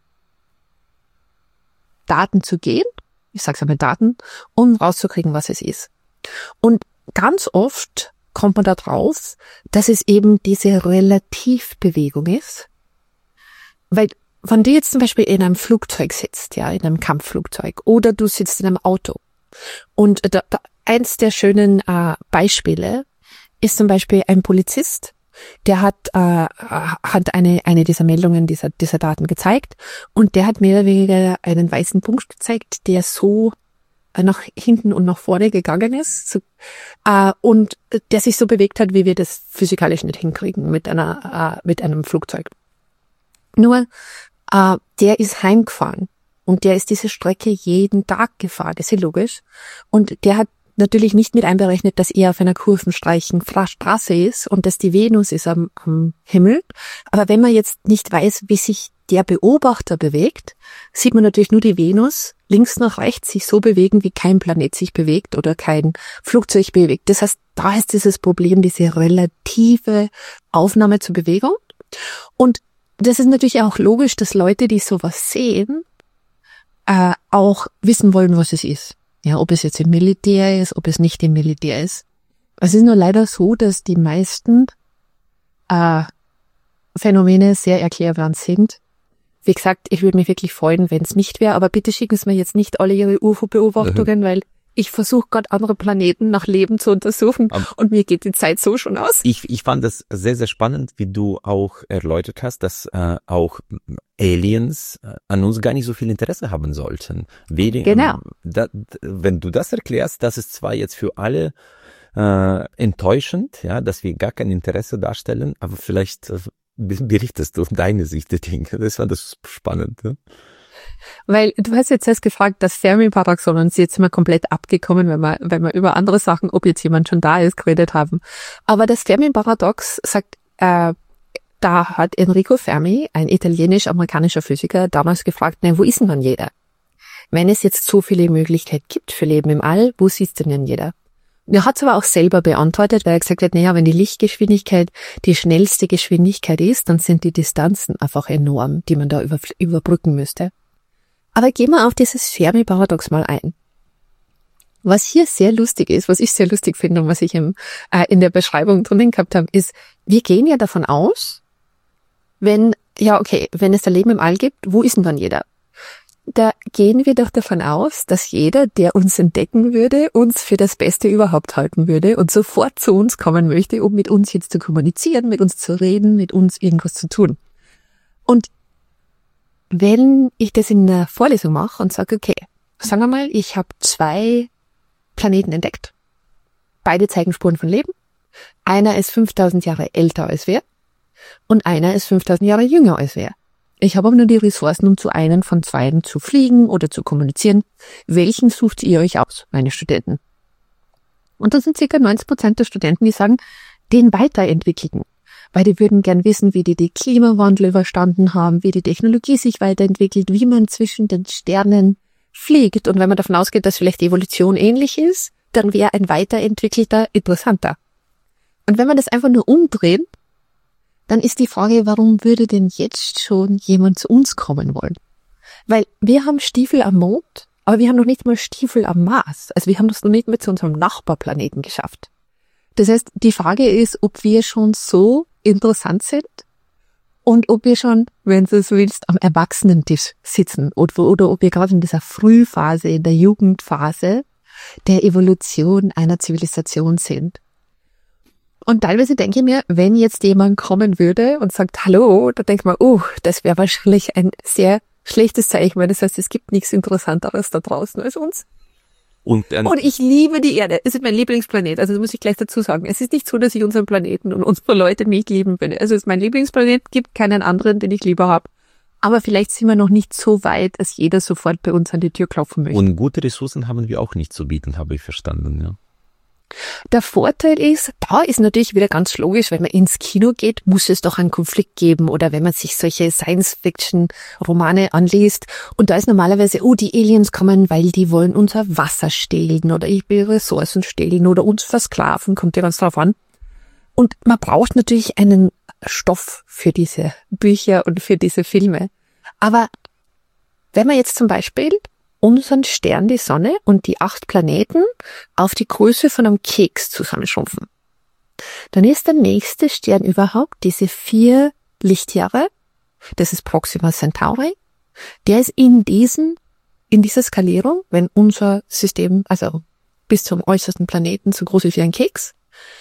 Daten zu gehen, ich sag's einmal Daten, um rauszukriegen, was es ist. Und ganz oft kommt man da drauf, dass es eben diese Relativbewegung ist, weil wenn du jetzt zum Beispiel in einem Flugzeug sitzt, ja, in einem Kampfflugzeug, oder du sitzt in einem Auto, und eins der schönen Beispiele ist zum Beispiel ein Polizist, der hat eine dieser Meldungen, dieser Daten gezeigt, und der hat mehr oder weniger einen weißen Punkt gezeigt, der so nach hinten und nach vorne gegangen ist, und der sich so bewegt hat, wie wir das physikalisch nicht hinkriegen mit einem Flugzeug. Nur, der ist heimgefahren und der ist diese Strecke jeden Tag gefahren, das ist ja logisch. Und der hat natürlich nicht mit einberechnet, dass er auf einer kurvenstreichen Straße ist und dass die Venus ist am Himmel. Aber wenn man jetzt nicht weiß, wie sich der Beobachter bewegt, sieht man natürlich nur die Venus links nach rechts sich so bewegen, wie kein Planet sich bewegt oder kein Flugzeug bewegt. Das heißt, da ist dieses Problem, diese relative Aufnahme zur Bewegung. Und das ist natürlich auch logisch, dass Leute, die sowas sehen, auch wissen wollen, was es ist. Ja, ob es jetzt im Militär ist, ob es nicht im Militär ist. Es ist nur leider so, dass die meisten Phänomene sehr erklärbar sind. Wie gesagt, ich würde mich wirklich freuen, wenn es nicht wäre, aber bitte schicken Sie mir jetzt nicht alle Ihre UFO-Beobachtungen, weil ich versuche gerade andere Planeten nach Leben zu untersuchen und mir geht die Zeit so schon aus. Ich fand das sehr, sehr spannend, wie du auch erläutert hast, dass auch Aliens an uns gar nicht so viel Interesse haben sollten. Genau. Wenn du das erklärst, das ist zwar jetzt für alle enttäuschend, ja, dass wir gar kein Interesse darstellen, aber vielleicht berichtest du deine Sicht der Dinge. Das fand das spannend. Ja? Weil du hast jetzt erst gefragt, das Fermi-Paradoxon, und jetzt sind wir komplett abgekommen, wenn wir über andere Sachen, ob jetzt jemand schon da ist, geredet haben. Aber das Fermi-Paradox sagt, da hat Enrico Fermi, ein italienisch-amerikanischer Physiker, damals gefragt, wo ist denn jeder? Wenn es jetzt so viele Möglichkeiten gibt für Leben im All, wo sitzt denn jeder? Er hat es aber auch selber beantwortet, weil er gesagt hat, wenn die Lichtgeschwindigkeit die schnellste Geschwindigkeit ist, dann sind die Distanzen einfach enorm, die man da überbrücken müsste. Aber gehen wir auf dieses Fermi-Paradox mal ein. Was hier sehr lustig ist, was ich sehr lustig finde und was ich in der Beschreibung drinnen gehabt habe, ist, wir gehen ja davon aus, wenn es da Leben im All gibt, wo ist denn dann jeder? Da gehen wir doch davon aus, dass jeder, der uns entdecken würde, uns für das Beste überhaupt halten würde und sofort zu uns kommen möchte, um mit uns jetzt zu kommunizieren, mit uns zu reden, mit uns irgendwas zu tun. Und wenn ich das in der Vorlesung mache und sage, okay, sagen wir mal, ich habe 2 Planeten entdeckt. Beide zeigen Spuren von Leben. Einer ist 5000 Jahre älter als wir und einer ist 5000 Jahre jünger als wir. Ich habe aber nur die Ressourcen, um zu einem von 2 zu fliegen oder zu kommunizieren. Welchen sucht ihr euch aus, meine Studenten? Und das sind ca. 90% der Studenten, die sagen, den weiterentwickelten. Weil die würden gern wissen, wie die Klimawandel überstanden haben, wie die Technologie sich weiterentwickelt, wie man zwischen den Sternen fliegt. Und wenn man davon ausgeht, dass vielleicht die Evolution ähnlich ist, dann wäre ein weiterentwickelter interessanter. Und wenn man das einfach nur umdreht, dann ist die Frage, warum würde denn jetzt schon jemand zu uns kommen wollen? Weil wir haben Stiefel am Mond, aber wir haben noch nicht mal Stiefel am Mars. Also wir haben das noch nicht mal zu unserem Nachbarplaneten geschafft. Das heißt, die Frage ist, ob wir schon so interessant sind und ob wir schon, wenn du es willst, am Erwachsenentisch sitzen oder ob wir gerade in dieser Frühphase, in der Jugendphase der Evolution einer Zivilisation sind. Und teilweise denke ich mir, wenn jetzt jemand kommen würde und sagt Hallo, dann denkt man, das wäre wahrscheinlich ein sehr schlechtes Zeichen, weil das heißt, es gibt nichts Interessanteres da draußen als uns. Und ich liebe die Erde. Es ist mein Lieblingsplanet. Also das muss ich gleich dazu sagen. Es ist nicht so, dass ich unseren Planeten und unsere Leute nicht lieben würde. Also es ist mein Lieblingsplanet, gibt keinen anderen, den ich lieber habe. Aber vielleicht sind wir noch nicht so weit, dass jeder sofort bei uns an die Tür klopfen möchte. Und gute Ressourcen haben wir auch nicht zu bieten, habe ich verstanden, ja. Der Vorteil ist, da ist natürlich wieder ganz logisch, wenn man ins Kino geht, muss es doch einen Konflikt geben oder wenn man sich solche Science-Fiction-Romane anliest und da ist normalerweise, die Aliens kommen, weil die wollen unser Wasser stehlen oder ich will Ressourcen stehlen oder uns versklaven, kommt ja ganz drauf an. Und man braucht natürlich einen Stoff für diese Bücher und für diese Filme. Aber wenn man jetzt zum Beispiel unseren Stern, die Sonne und die 8 Planeten auf die Größe von einem Keks zusammenschrumpfen, dann ist der nächste Stern überhaupt diese 4 Lichtjahre, das ist Proxima Centauri, der ist in dieser Skalierung, wenn unser System, also bis zum äußersten Planeten so groß ist wie ein Keks,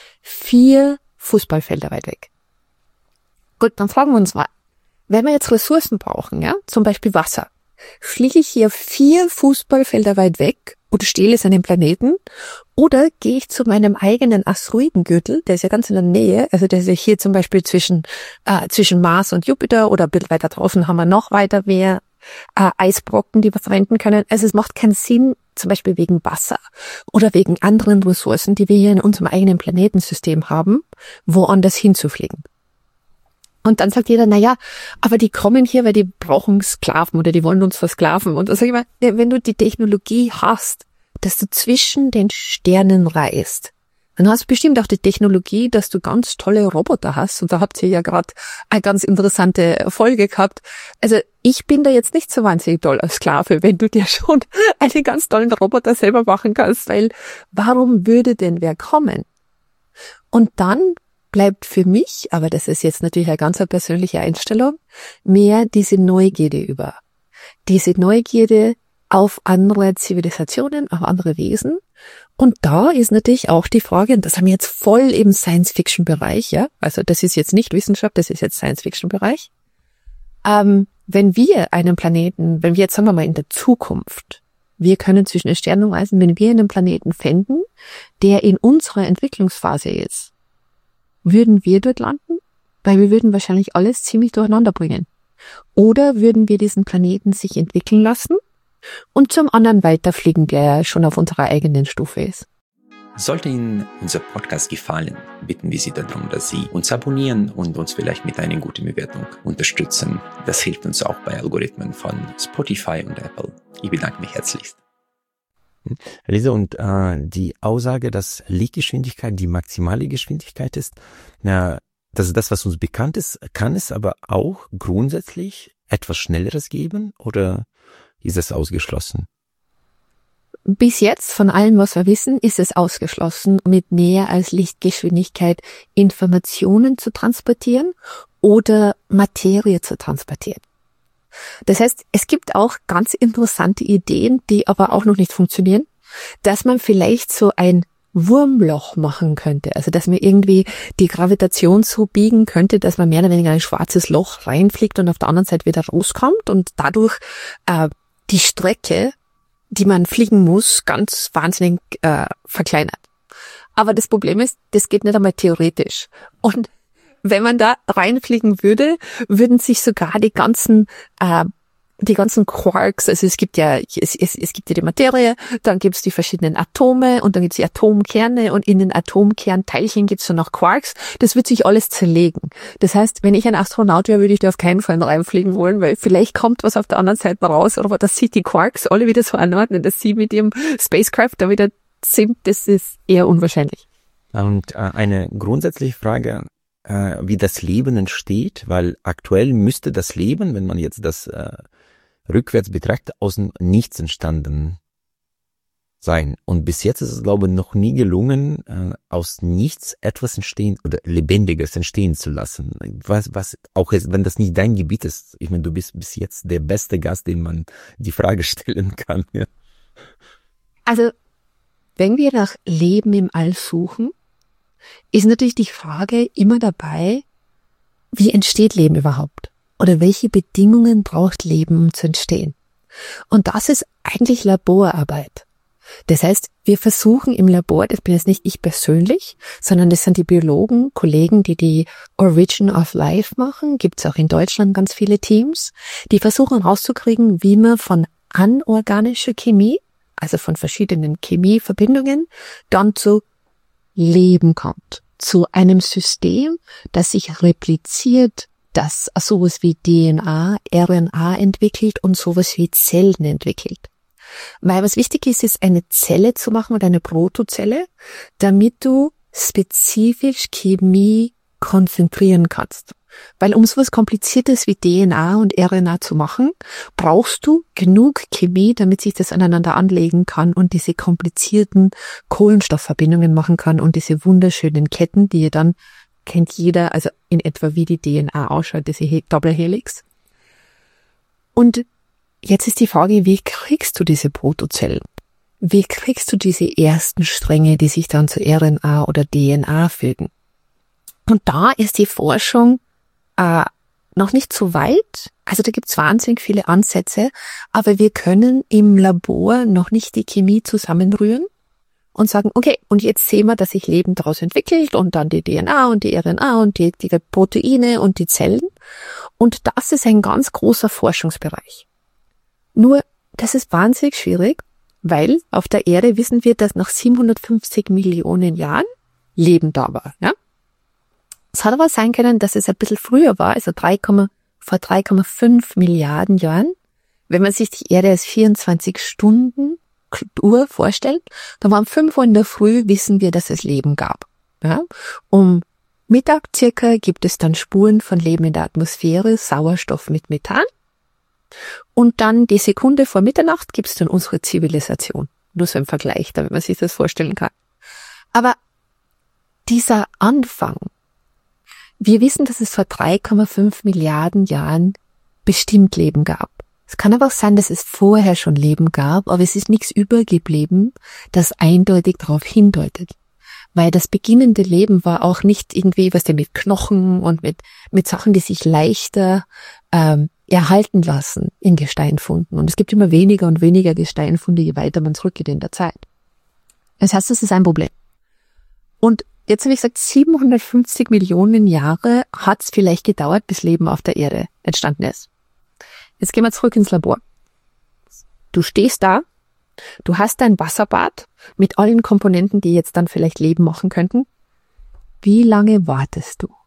4 Fußballfelder weit weg. Gut, dann fragen wir uns mal, wenn wir jetzt Ressourcen brauchen, ja, zum Beispiel Wasser, fliege ich hier 4 Fußballfelder weit weg oder stehle es an den Planeten oder gehe ich zu meinem eigenen Asteroidengürtel, der ist ja ganz in der Nähe, also der ist ja hier zum Beispiel zwischen Mars und Jupiter oder ein bisschen weiter draußen haben wir noch weiter mehr Eisbrocken, die wir verwenden können. Also es macht keinen Sinn, zum Beispiel wegen Wasser oder wegen anderen Ressourcen, die wir hier in unserem eigenen Planetensystem haben, woanders hinzufliegen. Und dann sagt jeder, aber die kommen hier, weil die brauchen Sklaven oder die wollen uns versklaven. Und da sage ich mal, wenn du die Technologie hast, dass du zwischen den Sternen reist, dann hast du bestimmt auch die Technologie, dass du ganz tolle Roboter hast. Und da habt ihr ja gerade eine ganz interessante Folge gehabt. Also ich bin da jetzt nicht so wahnsinnig toll als Sklave, wenn du dir schon einen ganz tollen Roboter selber machen kannst, weil warum würde denn wer kommen? Und dann bleibt für mich, aber das ist jetzt natürlich eine ganz persönliche Einstellung, mehr diese Neugierde über. Diese Neugierde auf andere Zivilisationen, auf andere Wesen. Und da ist natürlich auch die Frage, und das haben wir jetzt voll im Science-Fiction-Bereich, ja, also das ist jetzt nicht Wissenschaft, das ist jetzt Science-Fiction-Bereich. Wenn wir einen Planeten, wenn wir jetzt sagen wir mal in der Zukunft, wir können zwischen den Sternen reisen, wenn wir einen Planeten fänden, der in unserer Entwicklungsphase ist, würden wir dort landen? Weil wir würden wahrscheinlich alles ziemlich durcheinander bringen. Oder würden wir diesen Planeten sich entwickeln lassen und zum anderen weiterfliegen, der schon auf unserer eigenen Stufe ist? Sollte Ihnen unser Podcast gefallen, bitten wir Sie darum, dass Sie uns abonnieren und uns vielleicht mit einer guten Bewertung unterstützen. Das hilft uns auch bei Algorithmen von Spotify und Apple. Ich bedanke mich herzlichst. Lisa, und die Aussage, dass Lichtgeschwindigkeit die maximale Geschwindigkeit ist, das ist das, was uns bekannt ist. Kann es aber auch grundsätzlich etwas Schnelleres geben oder ist das ausgeschlossen? bis jetzt, von allem, was wir wissen, ist es ausgeschlossen, mit mehr als Lichtgeschwindigkeit Informationen zu transportieren oder Materie zu transportieren. Das heißt, es gibt auch ganz interessante Ideen, die aber auch noch nicht funktionieren, dass man vielleicht so ein Wurmloch machen könnte. Also, dass man irgendwie die Gravitation so biegen könnte, dass man mehr oder weniger ein schwarzes Loch reinfliegt und auf der anderen Seite wieder rauskommt und dadurch die Strecke, die man fliegen muss, ganz wahnsinnig verkleinert. Aber das Problem ist, das geht nicht einmal theoretisch. Und wenn man da reinfliegen würde, würden sich sogar die ganzen Quarks, also es gibt ja die Materie, dann gibt's die verschiedenen Atome und dann gibt's die Atomkerne und in den Atomkernteilchen gibt's dann noch Quarks. Das wird sich alles zerlegen. Das heißt, wenn ich ein Astronaut wäre, würde ich da auf keinen Fall reinfliegen wollen, weil vielleicht kommt was auf der anderen Seite raus, aber dass sich die Quarks alle wieder so anordnen, dass sie mit ihrem Spacecraft da wieder sind, das ist eher unwahrscheinlich. Und eine grundsätzliche Frage, wie das Leben entsteht, weil aktuell müsste das Leben, wenn man jetzt das rückwärts betrachtet, aus dem Nichts entstanden sein. Und bis jetzt ist es, glaube ich, noch nie gelungen, aus nichts etwas entstehen oder Lebendiges entstehen zu lassen. Was auch ist, wenn das nicht dein Gebiet ist. Ich meine, du bist bis jetzt der beste Gast, den man die Frage stellen kann. Ja. Also, wenn wir nach Leben im All suchen, ist natürlich die Frage immer dabei, wie entsteht Leben überhaupt? Oder welche Bedingungen braucht Leben, um zu entstehen? Und das ist eigentlich Laborarbeit. Das heißt, wir versuchen im Labor, das bin jetzt nicht ich persönlich, sondern das sind die Biologen, Kollegen, die Origin of Life machen, gibt's auch in Deutschland ganz viele Teams, die versuchen rauszukriegen, wie man von anorganischer Chemie, also von verschiedenen Chemieverbindungen, dann zu Leben kommt, zu einem System, das sich repliziert, das sowas wie DNA, RNA entwickelt und sowas wie Zellen entwickelt. Weil was wichtig ist, ist eine Zelle zu machen oder eine Protozelle, damit du spezifisch Chemie konzentrieren kannst. Weil um sowas Kompliziertes wie DNA und RNA zu machen, brauchst du genug Chemie, damit sich das aneinander anlegen kann und diese komplizierten Kohlenstoffverbindungen machen kann und diese wunderschönen Ketten, die ihr dann kennt jeder, also in etwa wie die DNA ausschaut, diese Double Helix. Und jetzt ist die Frage, wie kriegst du diese Protozellen? Wie kriegst du diese ersten Stränge, die sich dann zu RNA oder DNA fügen? Und da ist die Forschung noch nicht so weit. Also da gibt's wahnsinnig viele Ansätze, aber wir können im Labor noch nicht die Chemie zusammenrühren und sagen, okay, und jetzt sehen wir, dass sich Leben daraus entwickelt und dann die DNA und die RNA und die Proteine und die Zellen. Und das ist ein ganz großer Forschungsbereich. Nur, das ist wahnsinnig schwierig, weil auf der Erde wissen wir, dass nach 750 Millionen Jahren Leben da war. Ja? Es hat aber sein können, dass es ein bisschen früher war, also vor 3,5 Milliarden Jahren. Wenn man sich die Erde als 24-Stunden-Uhr vorstellt, dann waren 5 Uhr in der Früh, wissen wir, dass es Leben gab. Ja? Um Mittag circa gibt es dann Spuren von Leben in der Atmosphäre, Sauerstoff mit Methan. Und dann die Sekunde vor Mitternacht gibt es dann unsere Zivilisation. Nur so im Vergleich, damit man sich das vorstellen kann. Aber dieser Anfang, wir wissen, dass es vor 3,5 Milliarden Jahren bestimmt Leben gab. Es kann aber auch sein, dass es vorher schon Leben gab, aber es ist nichts übergeblieben, das eindeutig darauf hindeutet. Weil das beginnende Leben war auch nicht irgendwie, was der mit Knochen und mit Sachen, die sich leichter erhalten lassen in Gesteinfunden. Und es gibt immer weniger und weniger Gesteinfunde, je weiter man zurückgeht in der Zeit. Das heißt, das ist ein Problem. Und jetzt habe ich gesagt, 750 Millionen Jahre hat es vielleicht gedauert, bis Leben auf der Erde entstanden ist. Jetzt gehen wir zurück ins Labor. Du stehst da, du hast dein Wasserbad mit allen Komponenten, die jetzt dann vielleicht Leben machen könnten. Wie lange wartest du?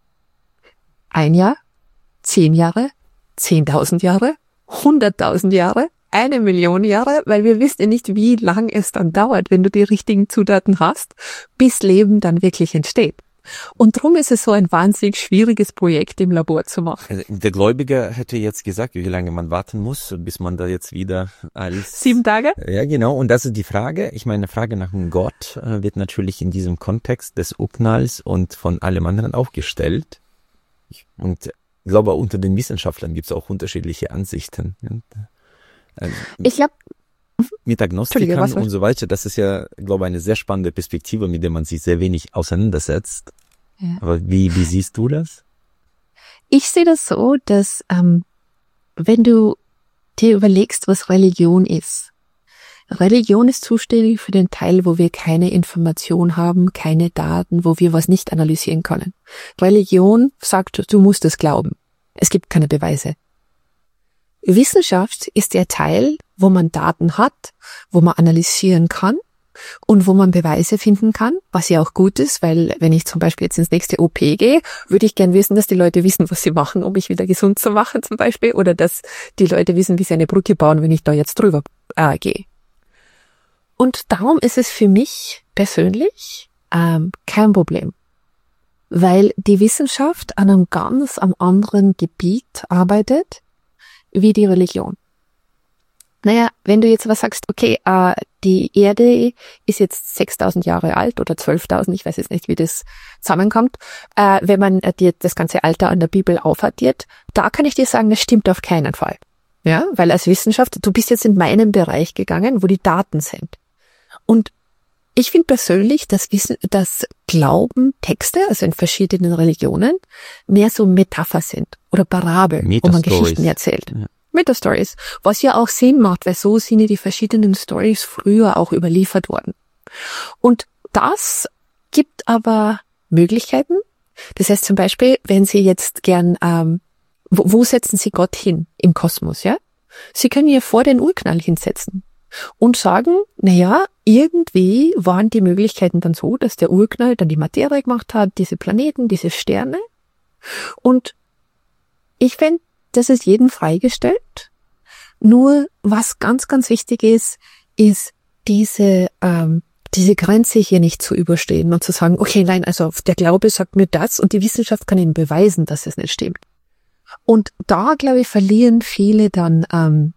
1 Jahr? 10 Jahre? 10.000 Jahre? 100.000 Jahre? 1 Million Jahre? Weil wir wissen ja nicht, wie lang es dann dauert, wenn du die richtigen Zutaten hast, bis Leben dann wirklich entsteht. Und darum ist es so ein wahnsinnig schwieriges Projekt im Labor zu machen. Also der Gläubiger hätte jetzt gesagt, wie lange man warten muss, bis man da jetzt wieder als... 7 Tage? Ja, genau. Und das ist die Frage. Ich meine, eine Frage nach dem Gott wird natürlich in diesem Kontext des Urknalls und von allem anderen auch gestellt. Und ich glaube, unter den Wissenschaftlern gibt es auch unterschiedliche Ansichten. Ich glaube... Mit Agnostikern und so weiter, das ist ja, glaube ich, eine sehr spannende Perspektive, mit der man sich sehr wenig auseinandersetzt. Ja. Aber wie siehst du das? Ich sehe das so, dass wenn du dir überlegst, was Religion ist zuständig für den Teil, wo wir keine Information haben, keine Daten, wo wir was nicht analysieren können. Religion sagt, du musst es glauben. Es gibt keine Beweise. Wissenschaft ist der Teil, wo man Daten hat, wo man analysieren kann und wo man Beweise finden kann, was ja auch gut ist, weil wenn ich zum Beispiel jetzt ins nächste OP gehe, würde ich gern wissen, dass die Leute wissen, was sie machen, um mich wieder gesund zu machen zum Beispiel, oder dass die Leute wissen, wie sie eine Brücke bauen, wenn ich da jetzt drüber gehe. Und darum ist es für mich persönlich kein Problem, weil die Wissenschaft an einem ganz anderen Gebiet arbeitet, wie die Religion. Naja, wenn du jetzt was sagst, okay, die Erde ist jetzt 6.000 Jahre alt oder 12.000, ich weiß jetzt nicht, wie das zusammenkommt, wenn man dir das ganze Alter an der Bibel aufaddiert, da kann ich dir sagen, das stimmt auf keinen Fall. Ja, weil als Wissenschaftler, du bist jetzt in meinen Bereich gegangen, wo die Daten sind. Und ich finde persönlich, dass Glauben, Texte, also in verschiedenen Religionen, mehr so Metapher sind oder Parabeln, wo man Geschichten erzählt. Ja. Meta-Stories, was ja auch Sinn macht, weil so sind ja die verschiedenen Stories früher auch überliefert worden. Und das gibt aber Möglichkeiten. Das heißt zum Beispiel, wenn Sie jetzt gern, wo setzen Sie Gott hin im Kosmos, ja? Sie können ja vor den Urknall hinsetzen und sagen, naja, irgendwie waren die Möglichkeiten dann so, dass der Urknall dann die Materie gemacht hat, diese Planeten, diese Sterne. Und ich fände, das ist jedem freigestellt. Nur was ganz, ganz wichtig ist diese Grenze hier nicht zu überstehen und zu sagen, okay, nein, also der Glaube sagt mir das und die Wissenschaft kann Ihnen beweisen, dass es nicht stimmt. Und da, glaube ich, verlieren viele dann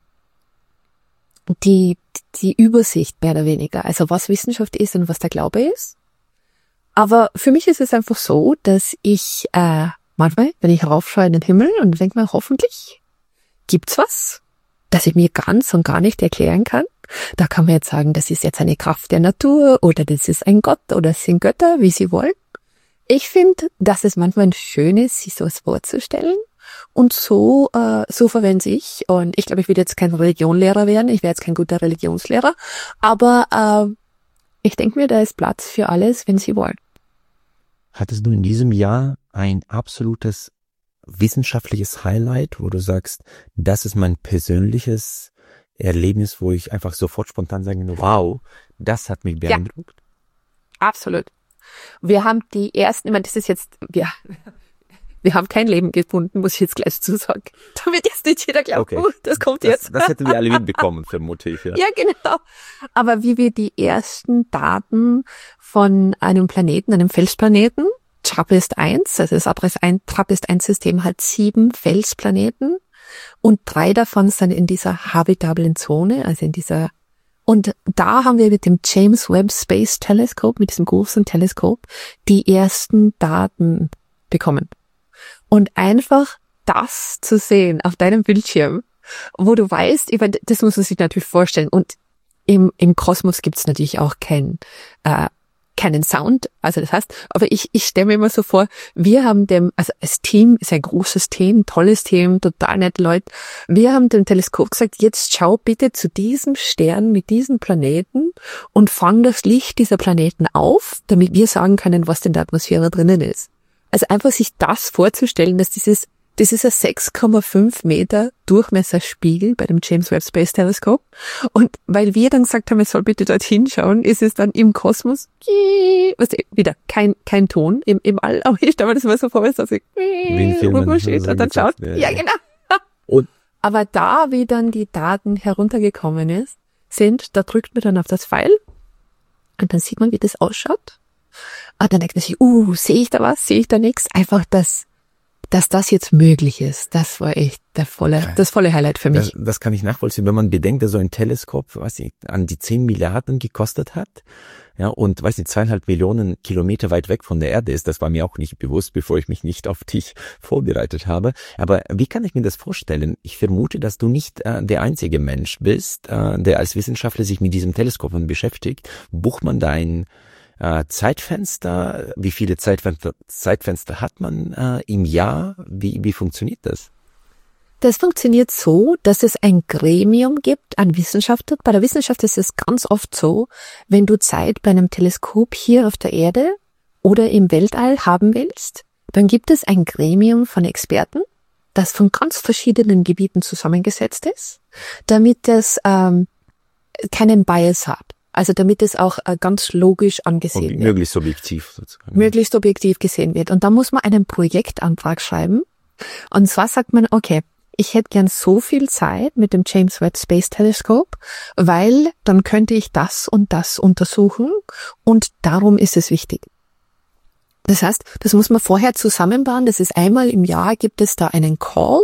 die Übersicht mehr oder weniger, also was Wissenschaft ist und was der Glaube ist. Aber für mich ist es einfach so, dass ich manchmal, wenn ich raufschaue in den Himmel und denke mir, hoffentlich gibt's was, das ich mir ganz und gar nicht erklären kann. Da kann man jetzt sagen, das ist jetzt eine Kraft der Natur oder das ist ein Gott oder es sind Götter, wie sie wollen. Ich finde, dass es manchmal schön ist, sich sowas vorzustellen. Und so verwende ich. Und ich glaube, ich will jetzt kein Religionslehrer werden. Ich werde jetzt kein guter Religionslehrer. Aber ich denke mir, da ist Platz für alles, wenn Sie wollen. Hattest du in diesem Jahr ein absolutes wissenschaftliches Highlight, wo du sagst, das ist mein persönliches Erlebnis, wo ich einfach sofort spontan sagen kann, wow, das hat mich beeindruckt? Ja, absolut. Wir haben die ersten, ich meine, das ist jetzt, wir haben kein Leben gefunden, muss ich jetzt gleich zu sagen. Damit jetzt nicht jeder glaubt, okay. Das kommt jetzt. Das hätten wir alle mitbekommen, vermute ich. Ja, genau. Aber wie wir die ersten Daten von einem Planeten, einem Felsplaneten, TRAPPIST-1, also das TRAPPIST-1-System hat 7 Felsplaneten und 3 davon sind in dieser habitablen Zone, also in dieser. Und da haben wir mit dem James Webb Space Telescope, mit diesem großen Teleskop, die ersten Daten bekommen. Und einfach das zu sehen auf deinem Bildschirm, wo du weißt, das muss man sich natürlich vorstellen. Und im Kosmos gibt es natürlich auch keinen Sound. Also das heißt, aber ich stelle mir immer so vor, wir haben also das Team ist ein großes Team, tolles Team, total nette Leute. Wir haben dem Teleskop gesagt, jetzt schau bitte zu diesem Stern mit diesem Planeten und fang das Licht dieser Planeten auf, damit wir sagen können, was in der Atmosphäre drinnen ist. Also einfach sich das vorzustellen, dass das ist ein 6,5 Meter Durchmesserspiegel bei dem James Webb Space Telescope. Und weil wir dann gesagt haben, es soll bitte dorthin schauen, ist es dann im Kosmos, wieder kein Ton im All, aber ich stelle mir das mal so vor, dass es steht und dann schaut. Ja, genau. Und? Aber da, wie dann die Daten heruntergekommen da drückt man dann auf das Pfeil und dann sieht man, wie das ausschaut. dann denkt man sich, sehe ich da was, sehe ich da nichts? Einfach, dass das jetzt möglich ist, das war echt das volle Highlight für mich. Das kann ich nachvollziehen, wenn man bedenkt, dass so ein Teleskop, an die 10 Milliarden gekostet hat, ja, und 2,5 Millionen Kilometer weit weg von der Erde ist. Das war mir auch nicht bewusst, bevor ich mich nicht auf dich vorbereitet habe. Aber wie kann ich mir das vorstellen? Ich vermute, dass du nicht der einzige Mensch bist, der als Wissenschaftler sich mit diesem Teleskop beschäftigt. Bucht man da ein Zeitfenster? Wie viele Zeitfenster hat man im Jahr? Wie funktioniert das? Das funktioniert so, dass es ein Gremium gibt an Wissenschaftlern. Bei der Wissenschaft ist es ganz oft so, wenn du Zeit bei einem Teleskop hier auf der Erde oder im Weltall haben willst, dann gibt es ein Gremium von Experten, das von ganz verschiedenen Gebieten zusammengesetzt ist, damit es keinen Bias hat. Also damit es auch ganz logisch angesehen wird. Möglichst objektiv sozusagen. Möglichst objektiv gesehen wird. Und da muss man einen Projektantrag schreiben. Und zwar sagt man, okay, ich hätte gern so viel Zeit mit dem James Webb Space Telescope, weil dann könnte ich das und das untersuchen und darum ist es wichtig. Das heißt, das muss man vorher zusammenbauen. Das ist einmal im Jahr gibt es da einen Call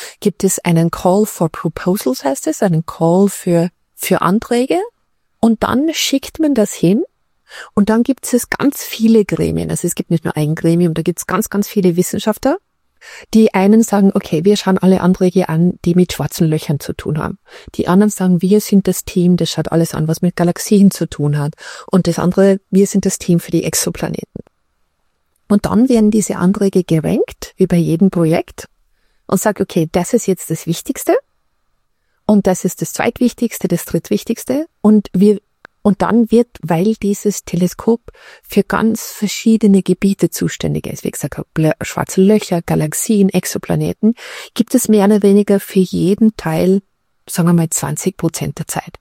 for Proposals heißt es, einen Call für Anträge und dann schickt man das hin. Und dann gibt es ganz viele Gremien. Also es gibt nicht nur ein Gremium, da gibt es ganz, ganz viele Wissenschaftler. Die einen sagen, okay, wir schauen alle Anträge an, die mit schwarzen Löchern zu tun haben. Die anderen sagen, wir sind das Team, das schaut alles an, was mit Galaxien zu tun hat. Und das andere, wir sind das Team für die Exoplaneten. Und dann werden diese Anträge gerankt, wie bei jedem Projekt, und sagt, okay, das ist jetzt das Wichtigste und das ist das Zweitwichtigste, das Drittwichtigste und dann wird, weil dieses Teleskop für ganz verschiedene Gebiete zuständig ist, wie gesagt, schwarze Löcher, Galaxien, Exoplaneten, gibt es mehr oder weniger für jeden Teil, sagen wir mal 20% der Zeit.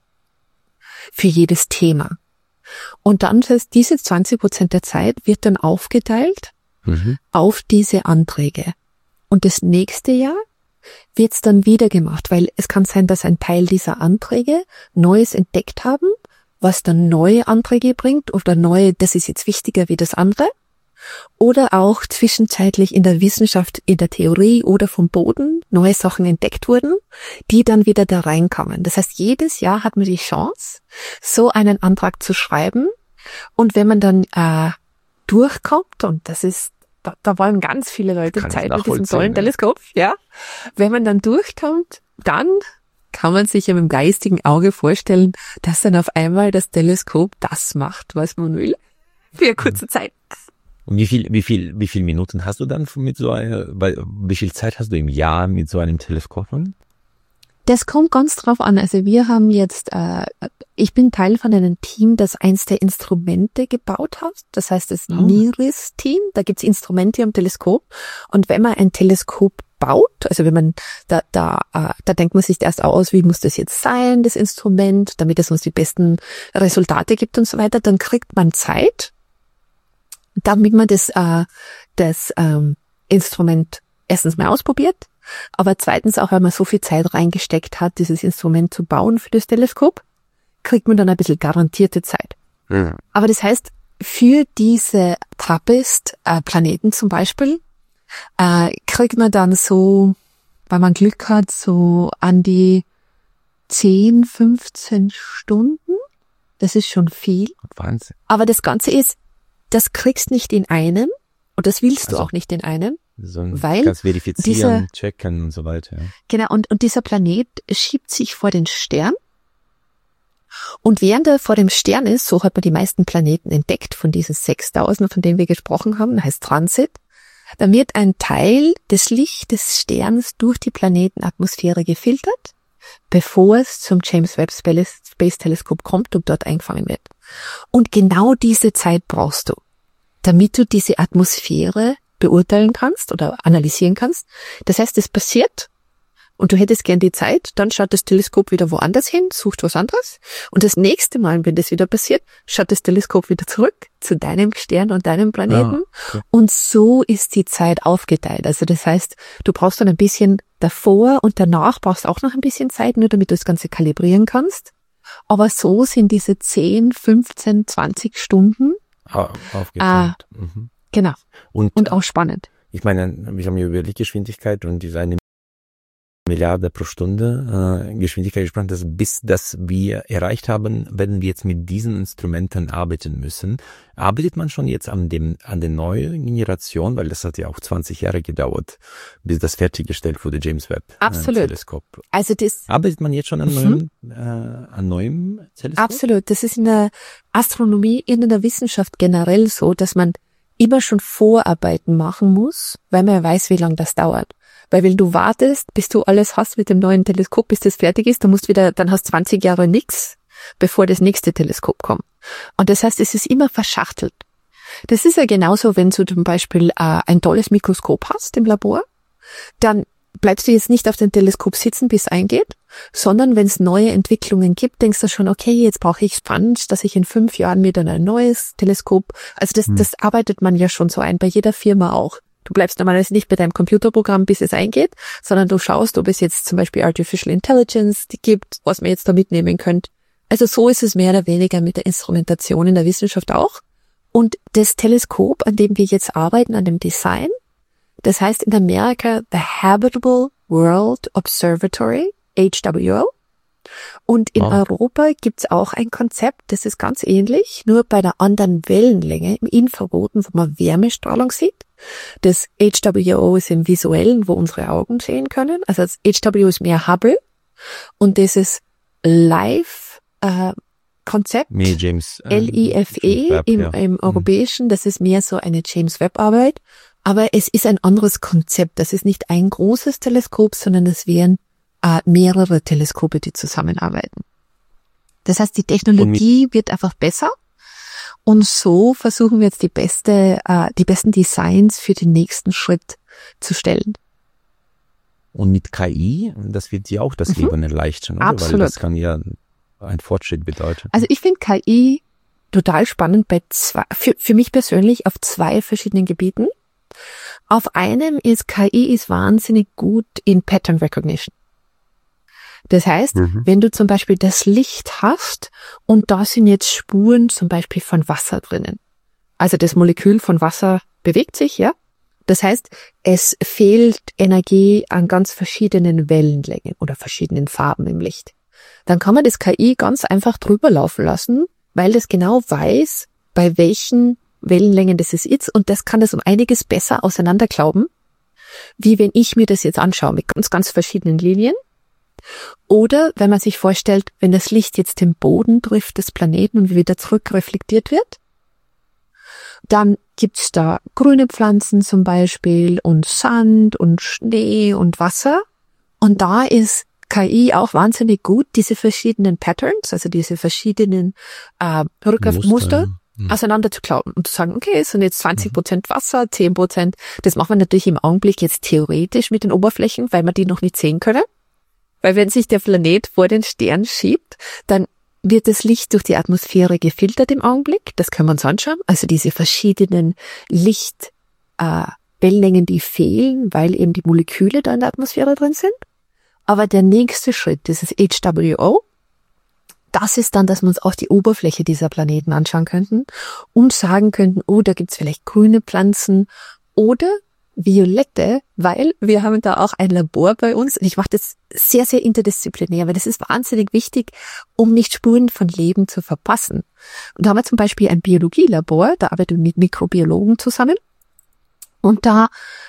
Für jedes Thema. Und dann, das heißt, diese 20% der Zeit wird dann aufgeteilt auf diese Anträge. Und das nächste Jahr wird es dann wieder gemacht, weil es kann sein, dass ein Teil dieser Anträge Neues entdeckt haben, was dann neue Anträge bringt oder neue, das ist jetzt wichtiger wie das andere. Oder auch zwischenzeitlich in der Wissenschaft, in der Theorie oder vom Boden neue Sachen entdeckt wurden, die dann wieder da reinkommen. Das heißt, jedes Jahr hat man die Chance, so einen Antrag zu schreiben. Und wenn man dann durchkommt, und das ist, da wollen ganz viele Leute Zeit mit diesem tollen Teleskop, ja. Wenn man dann durchkommt, dann kann man sich ja mit dem geistigen Auge vorstellen, dass dann auf einmal das Teleskop das macht, was man will, für eine kurze Zeit. Und wie viel Minuten hast du dann mit wie viel Zeit hast du im Jahr mit so einem Teleskop? Das kommt ganz drauf an. Also wir haben jetzt, ich bin Teil von einem Team, das eins der Instrumente gebaut hat. Das heißt das NIRISS-Team. Da gibt's Instrumente am Teleskop. Und wenn man ein Teleskop baut, also wenn man, da denkt man sich erst aus, wie muss das jetzt sein, das Instrument, damit es uns die besten Resultate gibt und so weiter. Dann kriegt man Zeit, damit man das Instrument erstens mal ausprobiert, aber zweitens auch, weil man so viel Zeit reingesteckt hat, dieses Instrument zu bauen für das Teleskop, kriegt man dann ein bisschen garantierte Zeit. Mhm. Aber das heißt, für diese TRAPPIST-Planeten zum Beispiel, kriegt man dann so, weil man Glück hat, so an die 10, 15 Stunden. Das ist schon viel. Wahnsinn. Aber das Ganze ist, das kriegst nicht in einem und das willst du auch nicht in einem. So weil ganz verifizieren, checken und so weiter. Ja. Genau, und dieser Planet schiebt sich vor den Stern. Und während er vor dem Stern ist, so hat man die meisten Planeten entdeckt, von diesen 6000, von denen wir gesprochen haben, heißt Transit, dann wird ein Teil des Lichts des Sterns durch die Planetenatmosphäre gefiltert, bevor es zum James Webb Space Teleskop kommt und dort eingefangen wird. Und genau diese Zeit brauchst du, damit du diese Atmosphäre beurteilen kannst oder analysieren kannst. Das heißt, es passiert und du hättest gern die Zeit, dann schaut das Teleskop wieder woanders hin, sucht was anderes und das nächste Mal, wenn das wieder passiert, schaut das Teleskop wieder zurück zu deinem Stern und deinem Planeten und so ist die Zeit aufgeteilt. Also das heißt, du brauchst dann ein bisschen davor und danach brauchst auch noch ein bisschen Zeit, nur damit du das Ganze kalibrieren kannst. Aber so sind diese 10, 15, 20 Stunden Aufgezählt. Genau. Und auch spannend. Ich meine, wir haben ja über Lichtgeschwindigkeit und diese 1 Milliarde pro Stunde Geschwindigkeit gesprochen, bis das wir erreicht haben, werden wir jetzt mit diesen Instrumenten arbeiten müssen. Arbeitet man schon jetzt an der neuen Generation, weil das hat ja auch 20 Jahre gedauert, bis das fertiggestellt wurde, James Webb Teleskop. Also arbeitet man jetzt schon an neuem Teleskop? Absolut. Das ist in der Astronomie, in der Wissenschaft generell so, dass man immer schon Vorarbeiten machen muss, weil man weiß, wie lange das dauert. Weil wenn du wartest, bis du alles hast mit dem neuen Teleskop, bis das fertig ist, dann hast 20 Jahre nichts, bevor das nächste Teleskop kommt. Und das heißt, es ist immer verschachtelt. Das ist ja genauso, wenn du zum Beispiel ein tolles Mikroskop hast im Labor, dann bleibst du jetzt nicht auf dem Teleskop sitzen, bis es eingeht, sondern wenn es neue Entwicklungen gibt, denkst du schon, okay, jetzt brauche ich Sponge, dass ich in 5 Jahren mir dann ein neues Teleskop, also das arbeitet man ja schon so ein, bei jeder Firma auch. Du bleibst normalerweise nicht bei deinem Computerprogramm, bis es eingeht, sondern du schaust, ob es jetzt zum Beispiel Artificial Intelligence gibt, was man jetzt da mitnehmen könnte. Also so ist es mehr oder weniger mit der Instrumentation in der Wissenschaft auch. Und das Teleskop, an dem wir jetzt arbeiten, an dem Design, das heißt in Amerika The Habitable World Observatory, HWO. Und in Europa gibt's auch ein Konzept, das ist ganz ähnlich, nur bei der anderen Wellenlänge, im Infraroten, wo man Wärmestrahlung sieht. Das HWO ist im Visuellen, wo unsere Augen sehen können. Also das HWO ist mehr Hubble. Und dieses Live-Konzept, LIFE im Europäischen, das ist mehr so eine James-Webb-Arbeit. Aber es ist ein anderes Konzept. Das ist nicht ein großes Teleskop, sondern es wären mehrere Teleskope, die zusammenarbeiten. Das heißt, die Technologie wird einfach besser. Und so versuchen wir jetzt die besten Designs für den nächsten Schritt zu stellen. Und mit KI, das wird ja auch das Leben erleichtern, oder? Absolut. Weil das kann ja ein Fortschritt bedeuten. Also ich finde KI total spannend für mich persönlich auf 2 verschiedenen Gebieten. Auf einem ist KI wahnsinnig gut in Pattern Recognition. Das heißt, wenn du zum Beispiel das Licht hast und da sind jetzt Spuren zum Beispiel von Wasser drinnen. Also das Molekül von Wasser bewegt sich, ja. Das heißt, es fehlt Energie an ganz verschiedenen Wellenlängen oder verschiedenen Farben im Licht. Dann kann man das KI ganz einfach drüber laufen lassen, weil das genau weiß, bei welchen Wellenlängen das ist, und das kann das um einiges besser auseinanderklauben, wie wenn ich mir das jetzt anschaue mit ganz verschiedenen Linien. Oder wenn man sich vorstellt, wenn das Licht jetzt den Boden trifft des Planeten und wieder zurück reflektiert wird, dann gibt's da grüne Pflanzen zum Beispiel und Sand und Schnee und Wasser. Und da ist KI auch wahnsinnig gut, diese verschiedenen Patterns, also diese verschiedenen Muster auseinander zu klauben und zu sagen, okay, es sind jetzt 20% Wasser, 10%. Das macht man natürlich im Augenblick jetzt theoretisch mit den Oberflächen, weil man die noch nicht sehen können. Weil wenn sich der Planet vor den Stern schiebt, dann wird das Licht durch die Atmosphäre gefiltert im Augenblick. Das können wir uns anschauen. Also diese verschiedenen Lichtwellenlängen, die fehlen, weil eben die Moleküle da in der Atmosphäre drin sind. Aber der nächste Schritt, dieses HWO, das ist dann, dass wir uns auch die Oberfläche dieser Planeten anschauen könnten und sagen könnten, oh, da gibt's vielleicht grüne Pflanzen oder violette, weil wir haben da auch ein Labor bei uns. Und ich mache das sehr, sehr interdisziplinär, weil das ist wahnsinnig wichtig, um nicht Spuren von Leben zu verpassen. Und da haben wir zum Beispiel ein Biologielabor, da arbeiten wir mit Mikrobiologen zusammen. Und da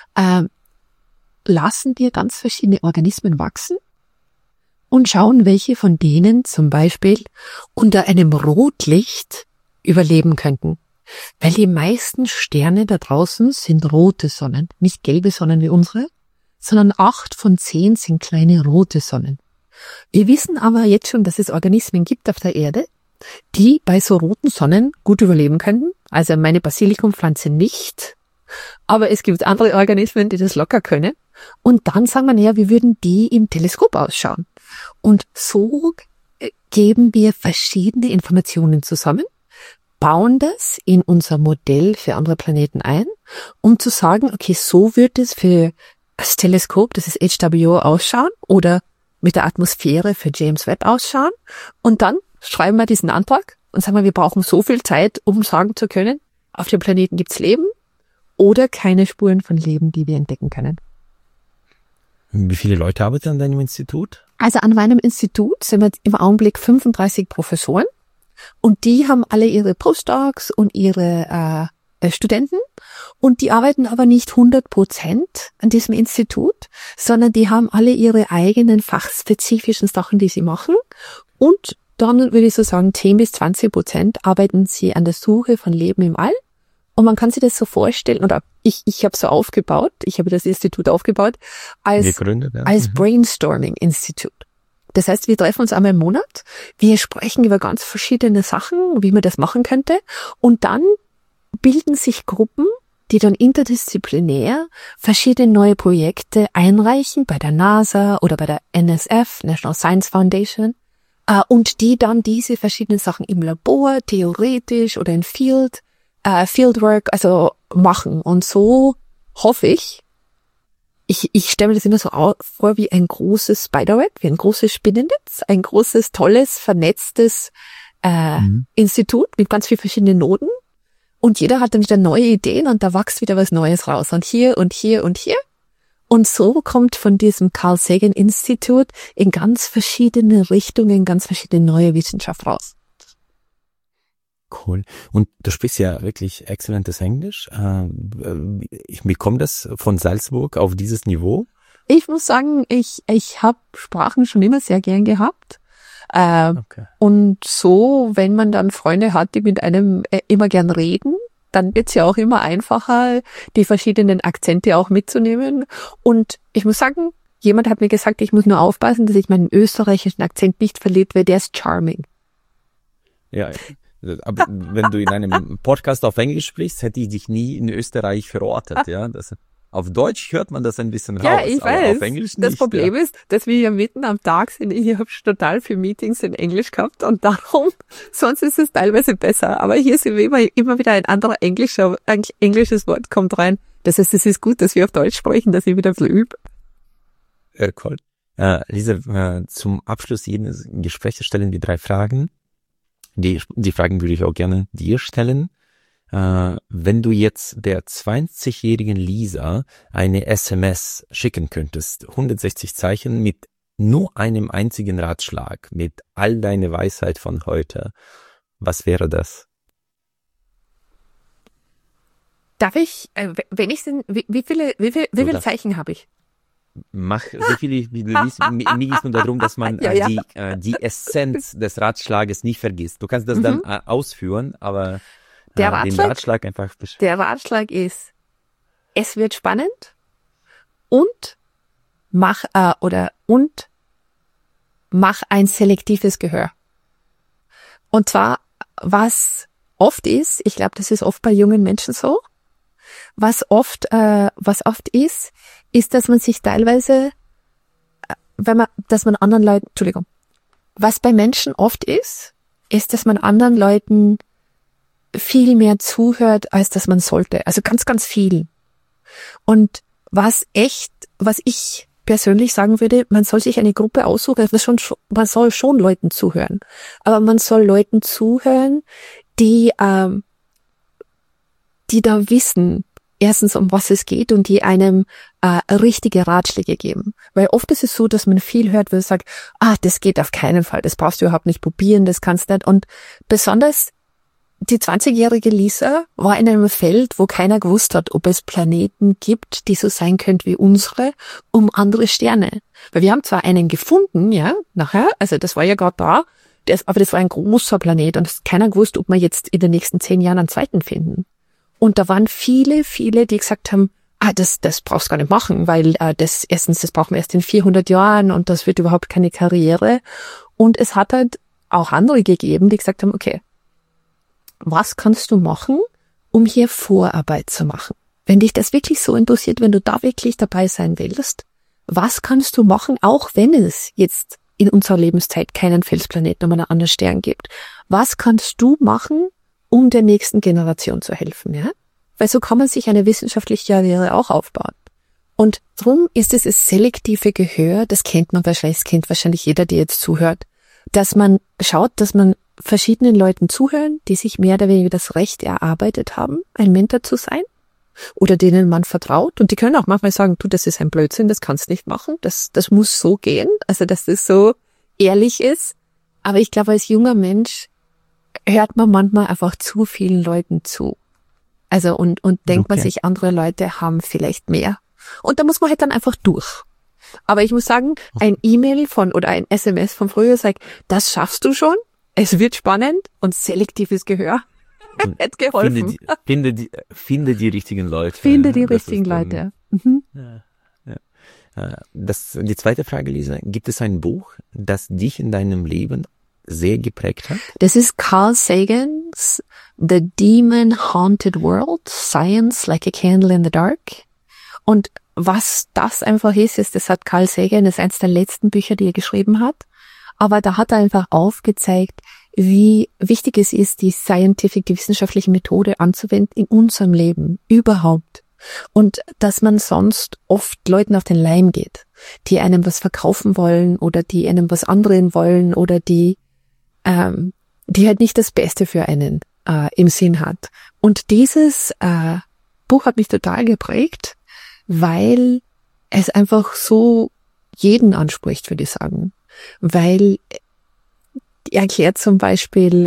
lassen wir ganz verschiedene Organismen wachsen und schauen, welche von denen zum Beispiel unter einem Rotlicht überleben könnten. Weil die meisten Sterne da draußen sind rote Sonnen, nicht gelbe Sonnen wie unsere, sondern 8 von 10 sind kleine rote Sonnen. Wir wissen aber jetzt schon, dass es Organismen gibt auf der Erde, die bei so roten Sonnen gut überleben könnten. Also meine Basilikumpflanze nicht, aber es gibt andere Organismen, die das locker können. Und dann sagen wir, naja, wie würden die im Teleskop ausschauen? Und so geben wir verschiedene Informationen zusammen, bauen das in unser Modell für andere Planeten ein, um zu sagen, okay, so wird es für das Teleskop, das ist HWO, ausschauen oder mit der Atmosphäre für James Webb ausschauen. Und dann schreiben wir diesen Antrag und sagen wir brauchen so viel Zeit, um sagen zu können, auf dem Planeten gibt's Leben oder keine Spuren von Leben, die wir entdecken können. Wie viele Leute arbeiten an deinem Institut? Also an meinem Institut sind wir im Augenblick 35 Professoren und die haben alle ihre Postdocs und ihre Studenten und die arbeiten aber nicht 100% an diesem Institut, sondern die haben alle ihre eigenen fachspezifischen Sachen, die sie machen und dann würde ich so sagen 10-20% arbeiten sie an der Suche von Leben im All. Und man kann sich das so vorstellen, oder ich habe so aufgebaut, ich habe das Institut aufgebaut, als Brainstorming-Institut. Das heißt, wir treffen uns einmal im Monat, wir sprechen über ganz verschiedene Sachen, wie man das machen könnte, und dann bilden sich Gruppen, die dann interdisziplinär verschiedene neue Projekte einreichen, bei der NASA oder bei der NSF, National Science Foundation, und die dann diese verschiedenen Sachen im Labor, theoretisch oder in Fieldwork, also machen. Und so hoffe ich stelle mir das immer so vor wie ein großes Spiderweb, wie ein großes Spinnennetz, ein großes, tolles, vernetztes Institut mit ganz vielen verschiedenen Noden. Und jeder hat dann wieder neue Ideen und da wächst wieder was Neues raus. Und hier und hier und hier. Und so kommt von diesem Carl Sagan Institut in ganz verschiedene Richtungen, ganz verschiedene neue Wissenschaft raus. Cool. Und du sprichst ja wirklich exzellentes Englisch. Wie kommt das von Salzburg auf dieses Niveau? Ich muss sagen, ich habe Sprachen schon immer sehr gern gehabt. Okay. Und so, wenn man dann Freunde hat, die mit einem immer gern reden, dann wird's ja auch immer einfacher, die verschiedenen Akzente auch mitzunehmen. Und ich muss sagen, jemand hat mir gesagt, ich muss nur aufpassen, dass ich meinen österreichischen Akzent nicht verliere, weil der ist charming. Ja, aber wenn du in einem Podcast auf Englisch sprichst, hätte ich dich nie in Österreich verortet. Ja, auf Deutsch hört man das ein bisschen raus, ja, ich aber weiß. Auf Englisch nicht. Das Problem ist, dass wir hier mitten am Tag sind. Ich habe total viele Meetings in Englisch gehabt und darum, sonst ist es teilweise besser. Aber hier sind wir immer wieder ein anderer englisches Wort kommt rein. Das heißt, es ist gut, dass wir auf Deutsch sprechen, dass ich wieder ein bisschen übe. Cool. Lisa, zum Abschluss jedes Gesprächs stellen wir 3 Fragen. Die Fragen würde ich auch gerne dir stellen. Wenn du jetzt der 20-jährigen Lisa eine SMS schicken könntest, 160 Zeichen mit nur einem einzigen Ratschlag, mit all deiner Weisheit von heute, was wäre das? Darf ich, wie viele Zeichen habe ich? Mach so viele, wie du willst. Mir geht es nur darum, dass man die Essenz des Ratschlages nicht vergisst. Du kannst das dann ausführen, aber den Ratschlag einfach beschreiben. Der Ratschlag ist, es wird spannend und mach ein selektives Gehör. Und zwar, was oft ist, ich glaube, das ist oft bei jungen Menschen so, was oft ist, dass man sich teilweise, was bei Menschen oft ist, dass man anderen Leuten viel mehr zuhört, als dass man sollte. Also ganz, ganz viel. Und was ich persönlich sagen würde, man soll sich eine Gruppe aussuchen, man soll schon Leuten zuhören. Aber man soll Leuten zuhören, die da wissen, erstens, um was es geht und die einem richtige Ratschläge geben. Weil oft ist es so, dass man viel hört, wo man sagt, das geht auf keinen Fall, das brauchst du überhaupt nicht probieren, das kannst du nicht. Und besonders die 20-jährige Lisa war in einem Feld, wo keiner gewusst hat, ob es Planeten gibt, die so sein können wie unsere, um andere Sterne. Weil wir haben zwar einen gefunden, ja, nachher, also das war ja gerade da, aber das war ein großer Planet und es hat keiner gewusst, ob wir jetzt in den nächsten 10 Jahren einen zweiten finden. Und da waren viele, die gesagt haben, das brauchst du gar nicht machen, weil das brauchen wir erst in 400 Jahren und das wird überhaupt keine Karriere. Und es hat halt auch andere gegeben, die gesagt haben, okay, was kannst du machen, um hier Vorarbeit zu machen? Wenn dich das wirklich so interessiert, wenn du da wirklich dabei sein willst, was kannst du machen, auch wenn es jetzt in unserer Lebenszeit keinen Felsplaneten um einen anderen Stern gibt? Was kannst du machen, um der nächsten Generation zu helfen, ja? Weil so kann man sich eine wissenschaftliche Karriere auch aufbauen. Und drum ist es das selektive Gehör, das kennt wahrscheinlich jeder, der jetzt zuhört, dass man schaut, dass man verschiedenen Leuten zuhören, die sich mehr oder weniger das Recht erarbeitet haben, ein Mentor zu sein oder denen man vertraut. Und die können auch manchmal sagen, du, das ist ein Blödsinn, das kannst nicht machen, das muss so gehen, also dass das so ehrlich ist. Aber ich glaube, als junger Mensch hört man manchmal einfach zu vielen Leuten zu. Also und denkt man sich, andere Leute haben vielleicht mehr. Und da muss man halt dann einfach durch. Aber ich muss sagen, ein E-Mail oder ein SMS von früher sagt, das schaffst du schon, es wird spannend und selektives Gehör hat geholfen. Finde die richtigen Leute. Finde die richtigen Leute. Die zweite Frage, Lisa, gibt es ein Buch, das dich in deinem Leben sehr geprägt hat? Das ist Carl Sagans The Demon Haunted World, Science Like a Candle in the Dark. Und was das einfach ist, das hat Carl Sagan, das ist eines der letzten Bücher, die er geschrieben hat. Aber da hat er einfach aufgezeigt, wie wichtig es ist, die wissenschaftliche Methode anzuwenden in unserem Leben überhaupt. Und dass man sonst oft Leuten auf den Leim geht, die einem was verkaufen wollen oder die einem was andrehen wollen oder die halt nicht das Beste für einen im Sinn hat. Und dieses Buch hat mich total geprägt, weil es einfach so jeden anspricht, würde ich sagen. Weil er erklärt zum Beispiel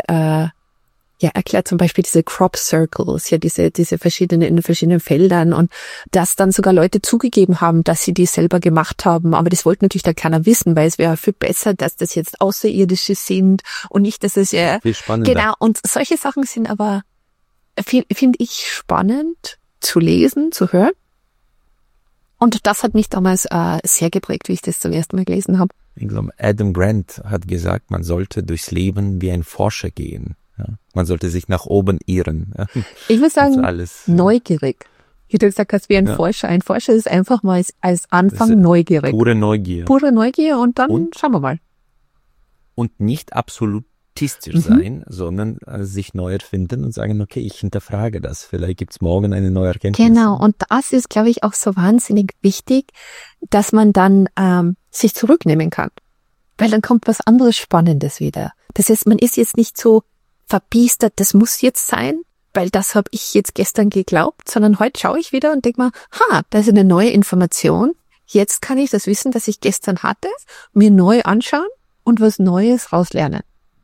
diese Crop Circles, ja diese in den verschiedenen Feldern und dass dann sogar Leute zugegeben haben, dass sie die selber gemacht haben, aber das wollte natürlich da keiner wissen, weil es wäre viel besser, dass das jetzt Außerirdische sind und nicht, dass es viel spannender. Genau, und solche Sachen sind aber, finde ich, spannend zu lesen, zu hören. Und das hat mich damals sehr geprägt, wie ich das zum ersten Mal gelesen habe. Ich glaube, Adam Grant hat gesagt, man sollte durchs Leben wie ein Forscher gehen. Ja? Man sollte sich nach oben irren. Ja? Ich würde sagen, neugierig. Wie du gesagt hast, wie ein Forscher. Ein Forscher ist einfach mal als Anfang neugierig. Pure Neugier. Pure Neugier und dann schauen wir mal. Und nicht absolutistisch sein, sondern sich neu erfinden und sagen, okay, ich hinterfrage das. Vielleicht gibt's morgen eine neue Erkenntnis. Genau, und das ist, glaube ich, auch so wahnsinnig wichtig, dass man dann sich zurücknehmen kann. Weil dann kommt was anderes Spannendes wieder. Das heißt, man ist jetzt nicht so verbiestert, das muss jetzt sein, weil das habe ich jetzt gestern geglaubt, sondern heute schaue ich wieder und denke mal, da ist eine neue Information. Jetzt kann ich das Wissen, das ich gestern hatte, mir neu anschauen und was Neues rauslernen.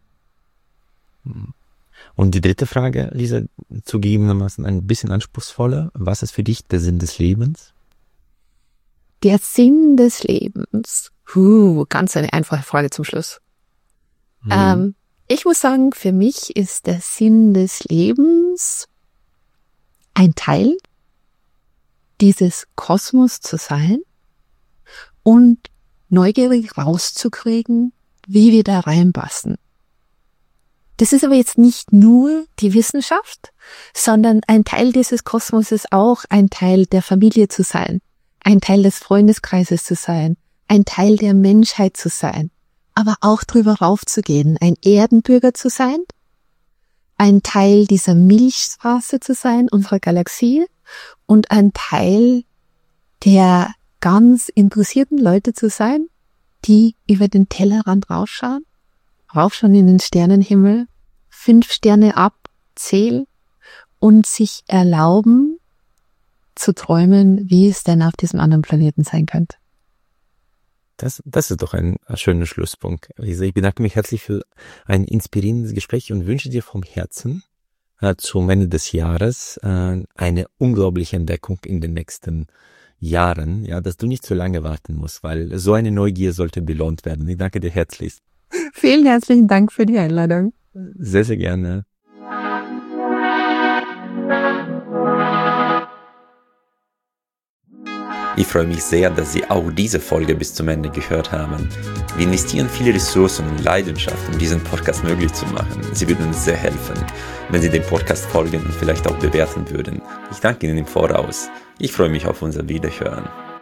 Und die dritte Frage, Lisa, zugegebenermaßen ein bisschen anspruchsvoller. Was ist für dich der Sinn des Lebens? Der Sinn des Lebens. Ganz eine einfache Frage zum Schluss. Ich muss sagen, für mich ist der Sinn des Lebens ein Teil dieses Kosmos zu sein und neugierig rauszukriegen, wie wir da reinpassen. Das ist aber jetzt nicht nur die Wissenschaft, sondern ein Teil dieses Kosmos ist auch ein Teil der Familie zu sein, ein Teil des Freundeskreises zu sein, ein Teil der Menschheit zu sein, aber auch drüber raufzugehen, ein Erdenbürger zu sein, ein Teil dieser Milchstraße zu sein, unserer Galaxie, und ein Teil der ganz interessierten Leute zu sein, die über den Tellerrand rausschauen in den Sternenhimmel, 5 Sterne abzählen und sich erlauben zu träumen, wie es denn auf diesem anderen Planeten sein könnte. Das ist doch ein schöner Schlusspunkt. Lisa, ich bedanke mich herzlich für ein inspirierendes Gespräch und wünsche dir vom Herzen zum Ende des Jahres eine unglaubliche Entdeckung in den nächsten Jahren, ja, dass du nicht so lange warten musst, weil so eine Neugier sollte belohnt werden. Ich danke dir herzlichst. Vielen herzlichen Dank für die Einladung. Sehr, sehr gerne. Ich freue mich sehr, dass Sie auch diese Folge bis zum Ende gehört haben. Wir investieren viele Ressourcen und Leidenschaft, um diesen Podcast möglich zu machen. Sie würden uns sehr helfen, wenn Sie dem Podcast folgen und vielleicht auch bewerten würden. Ich danke Ihnen im Voraus. Ich freue mich auf unser Wiederhören.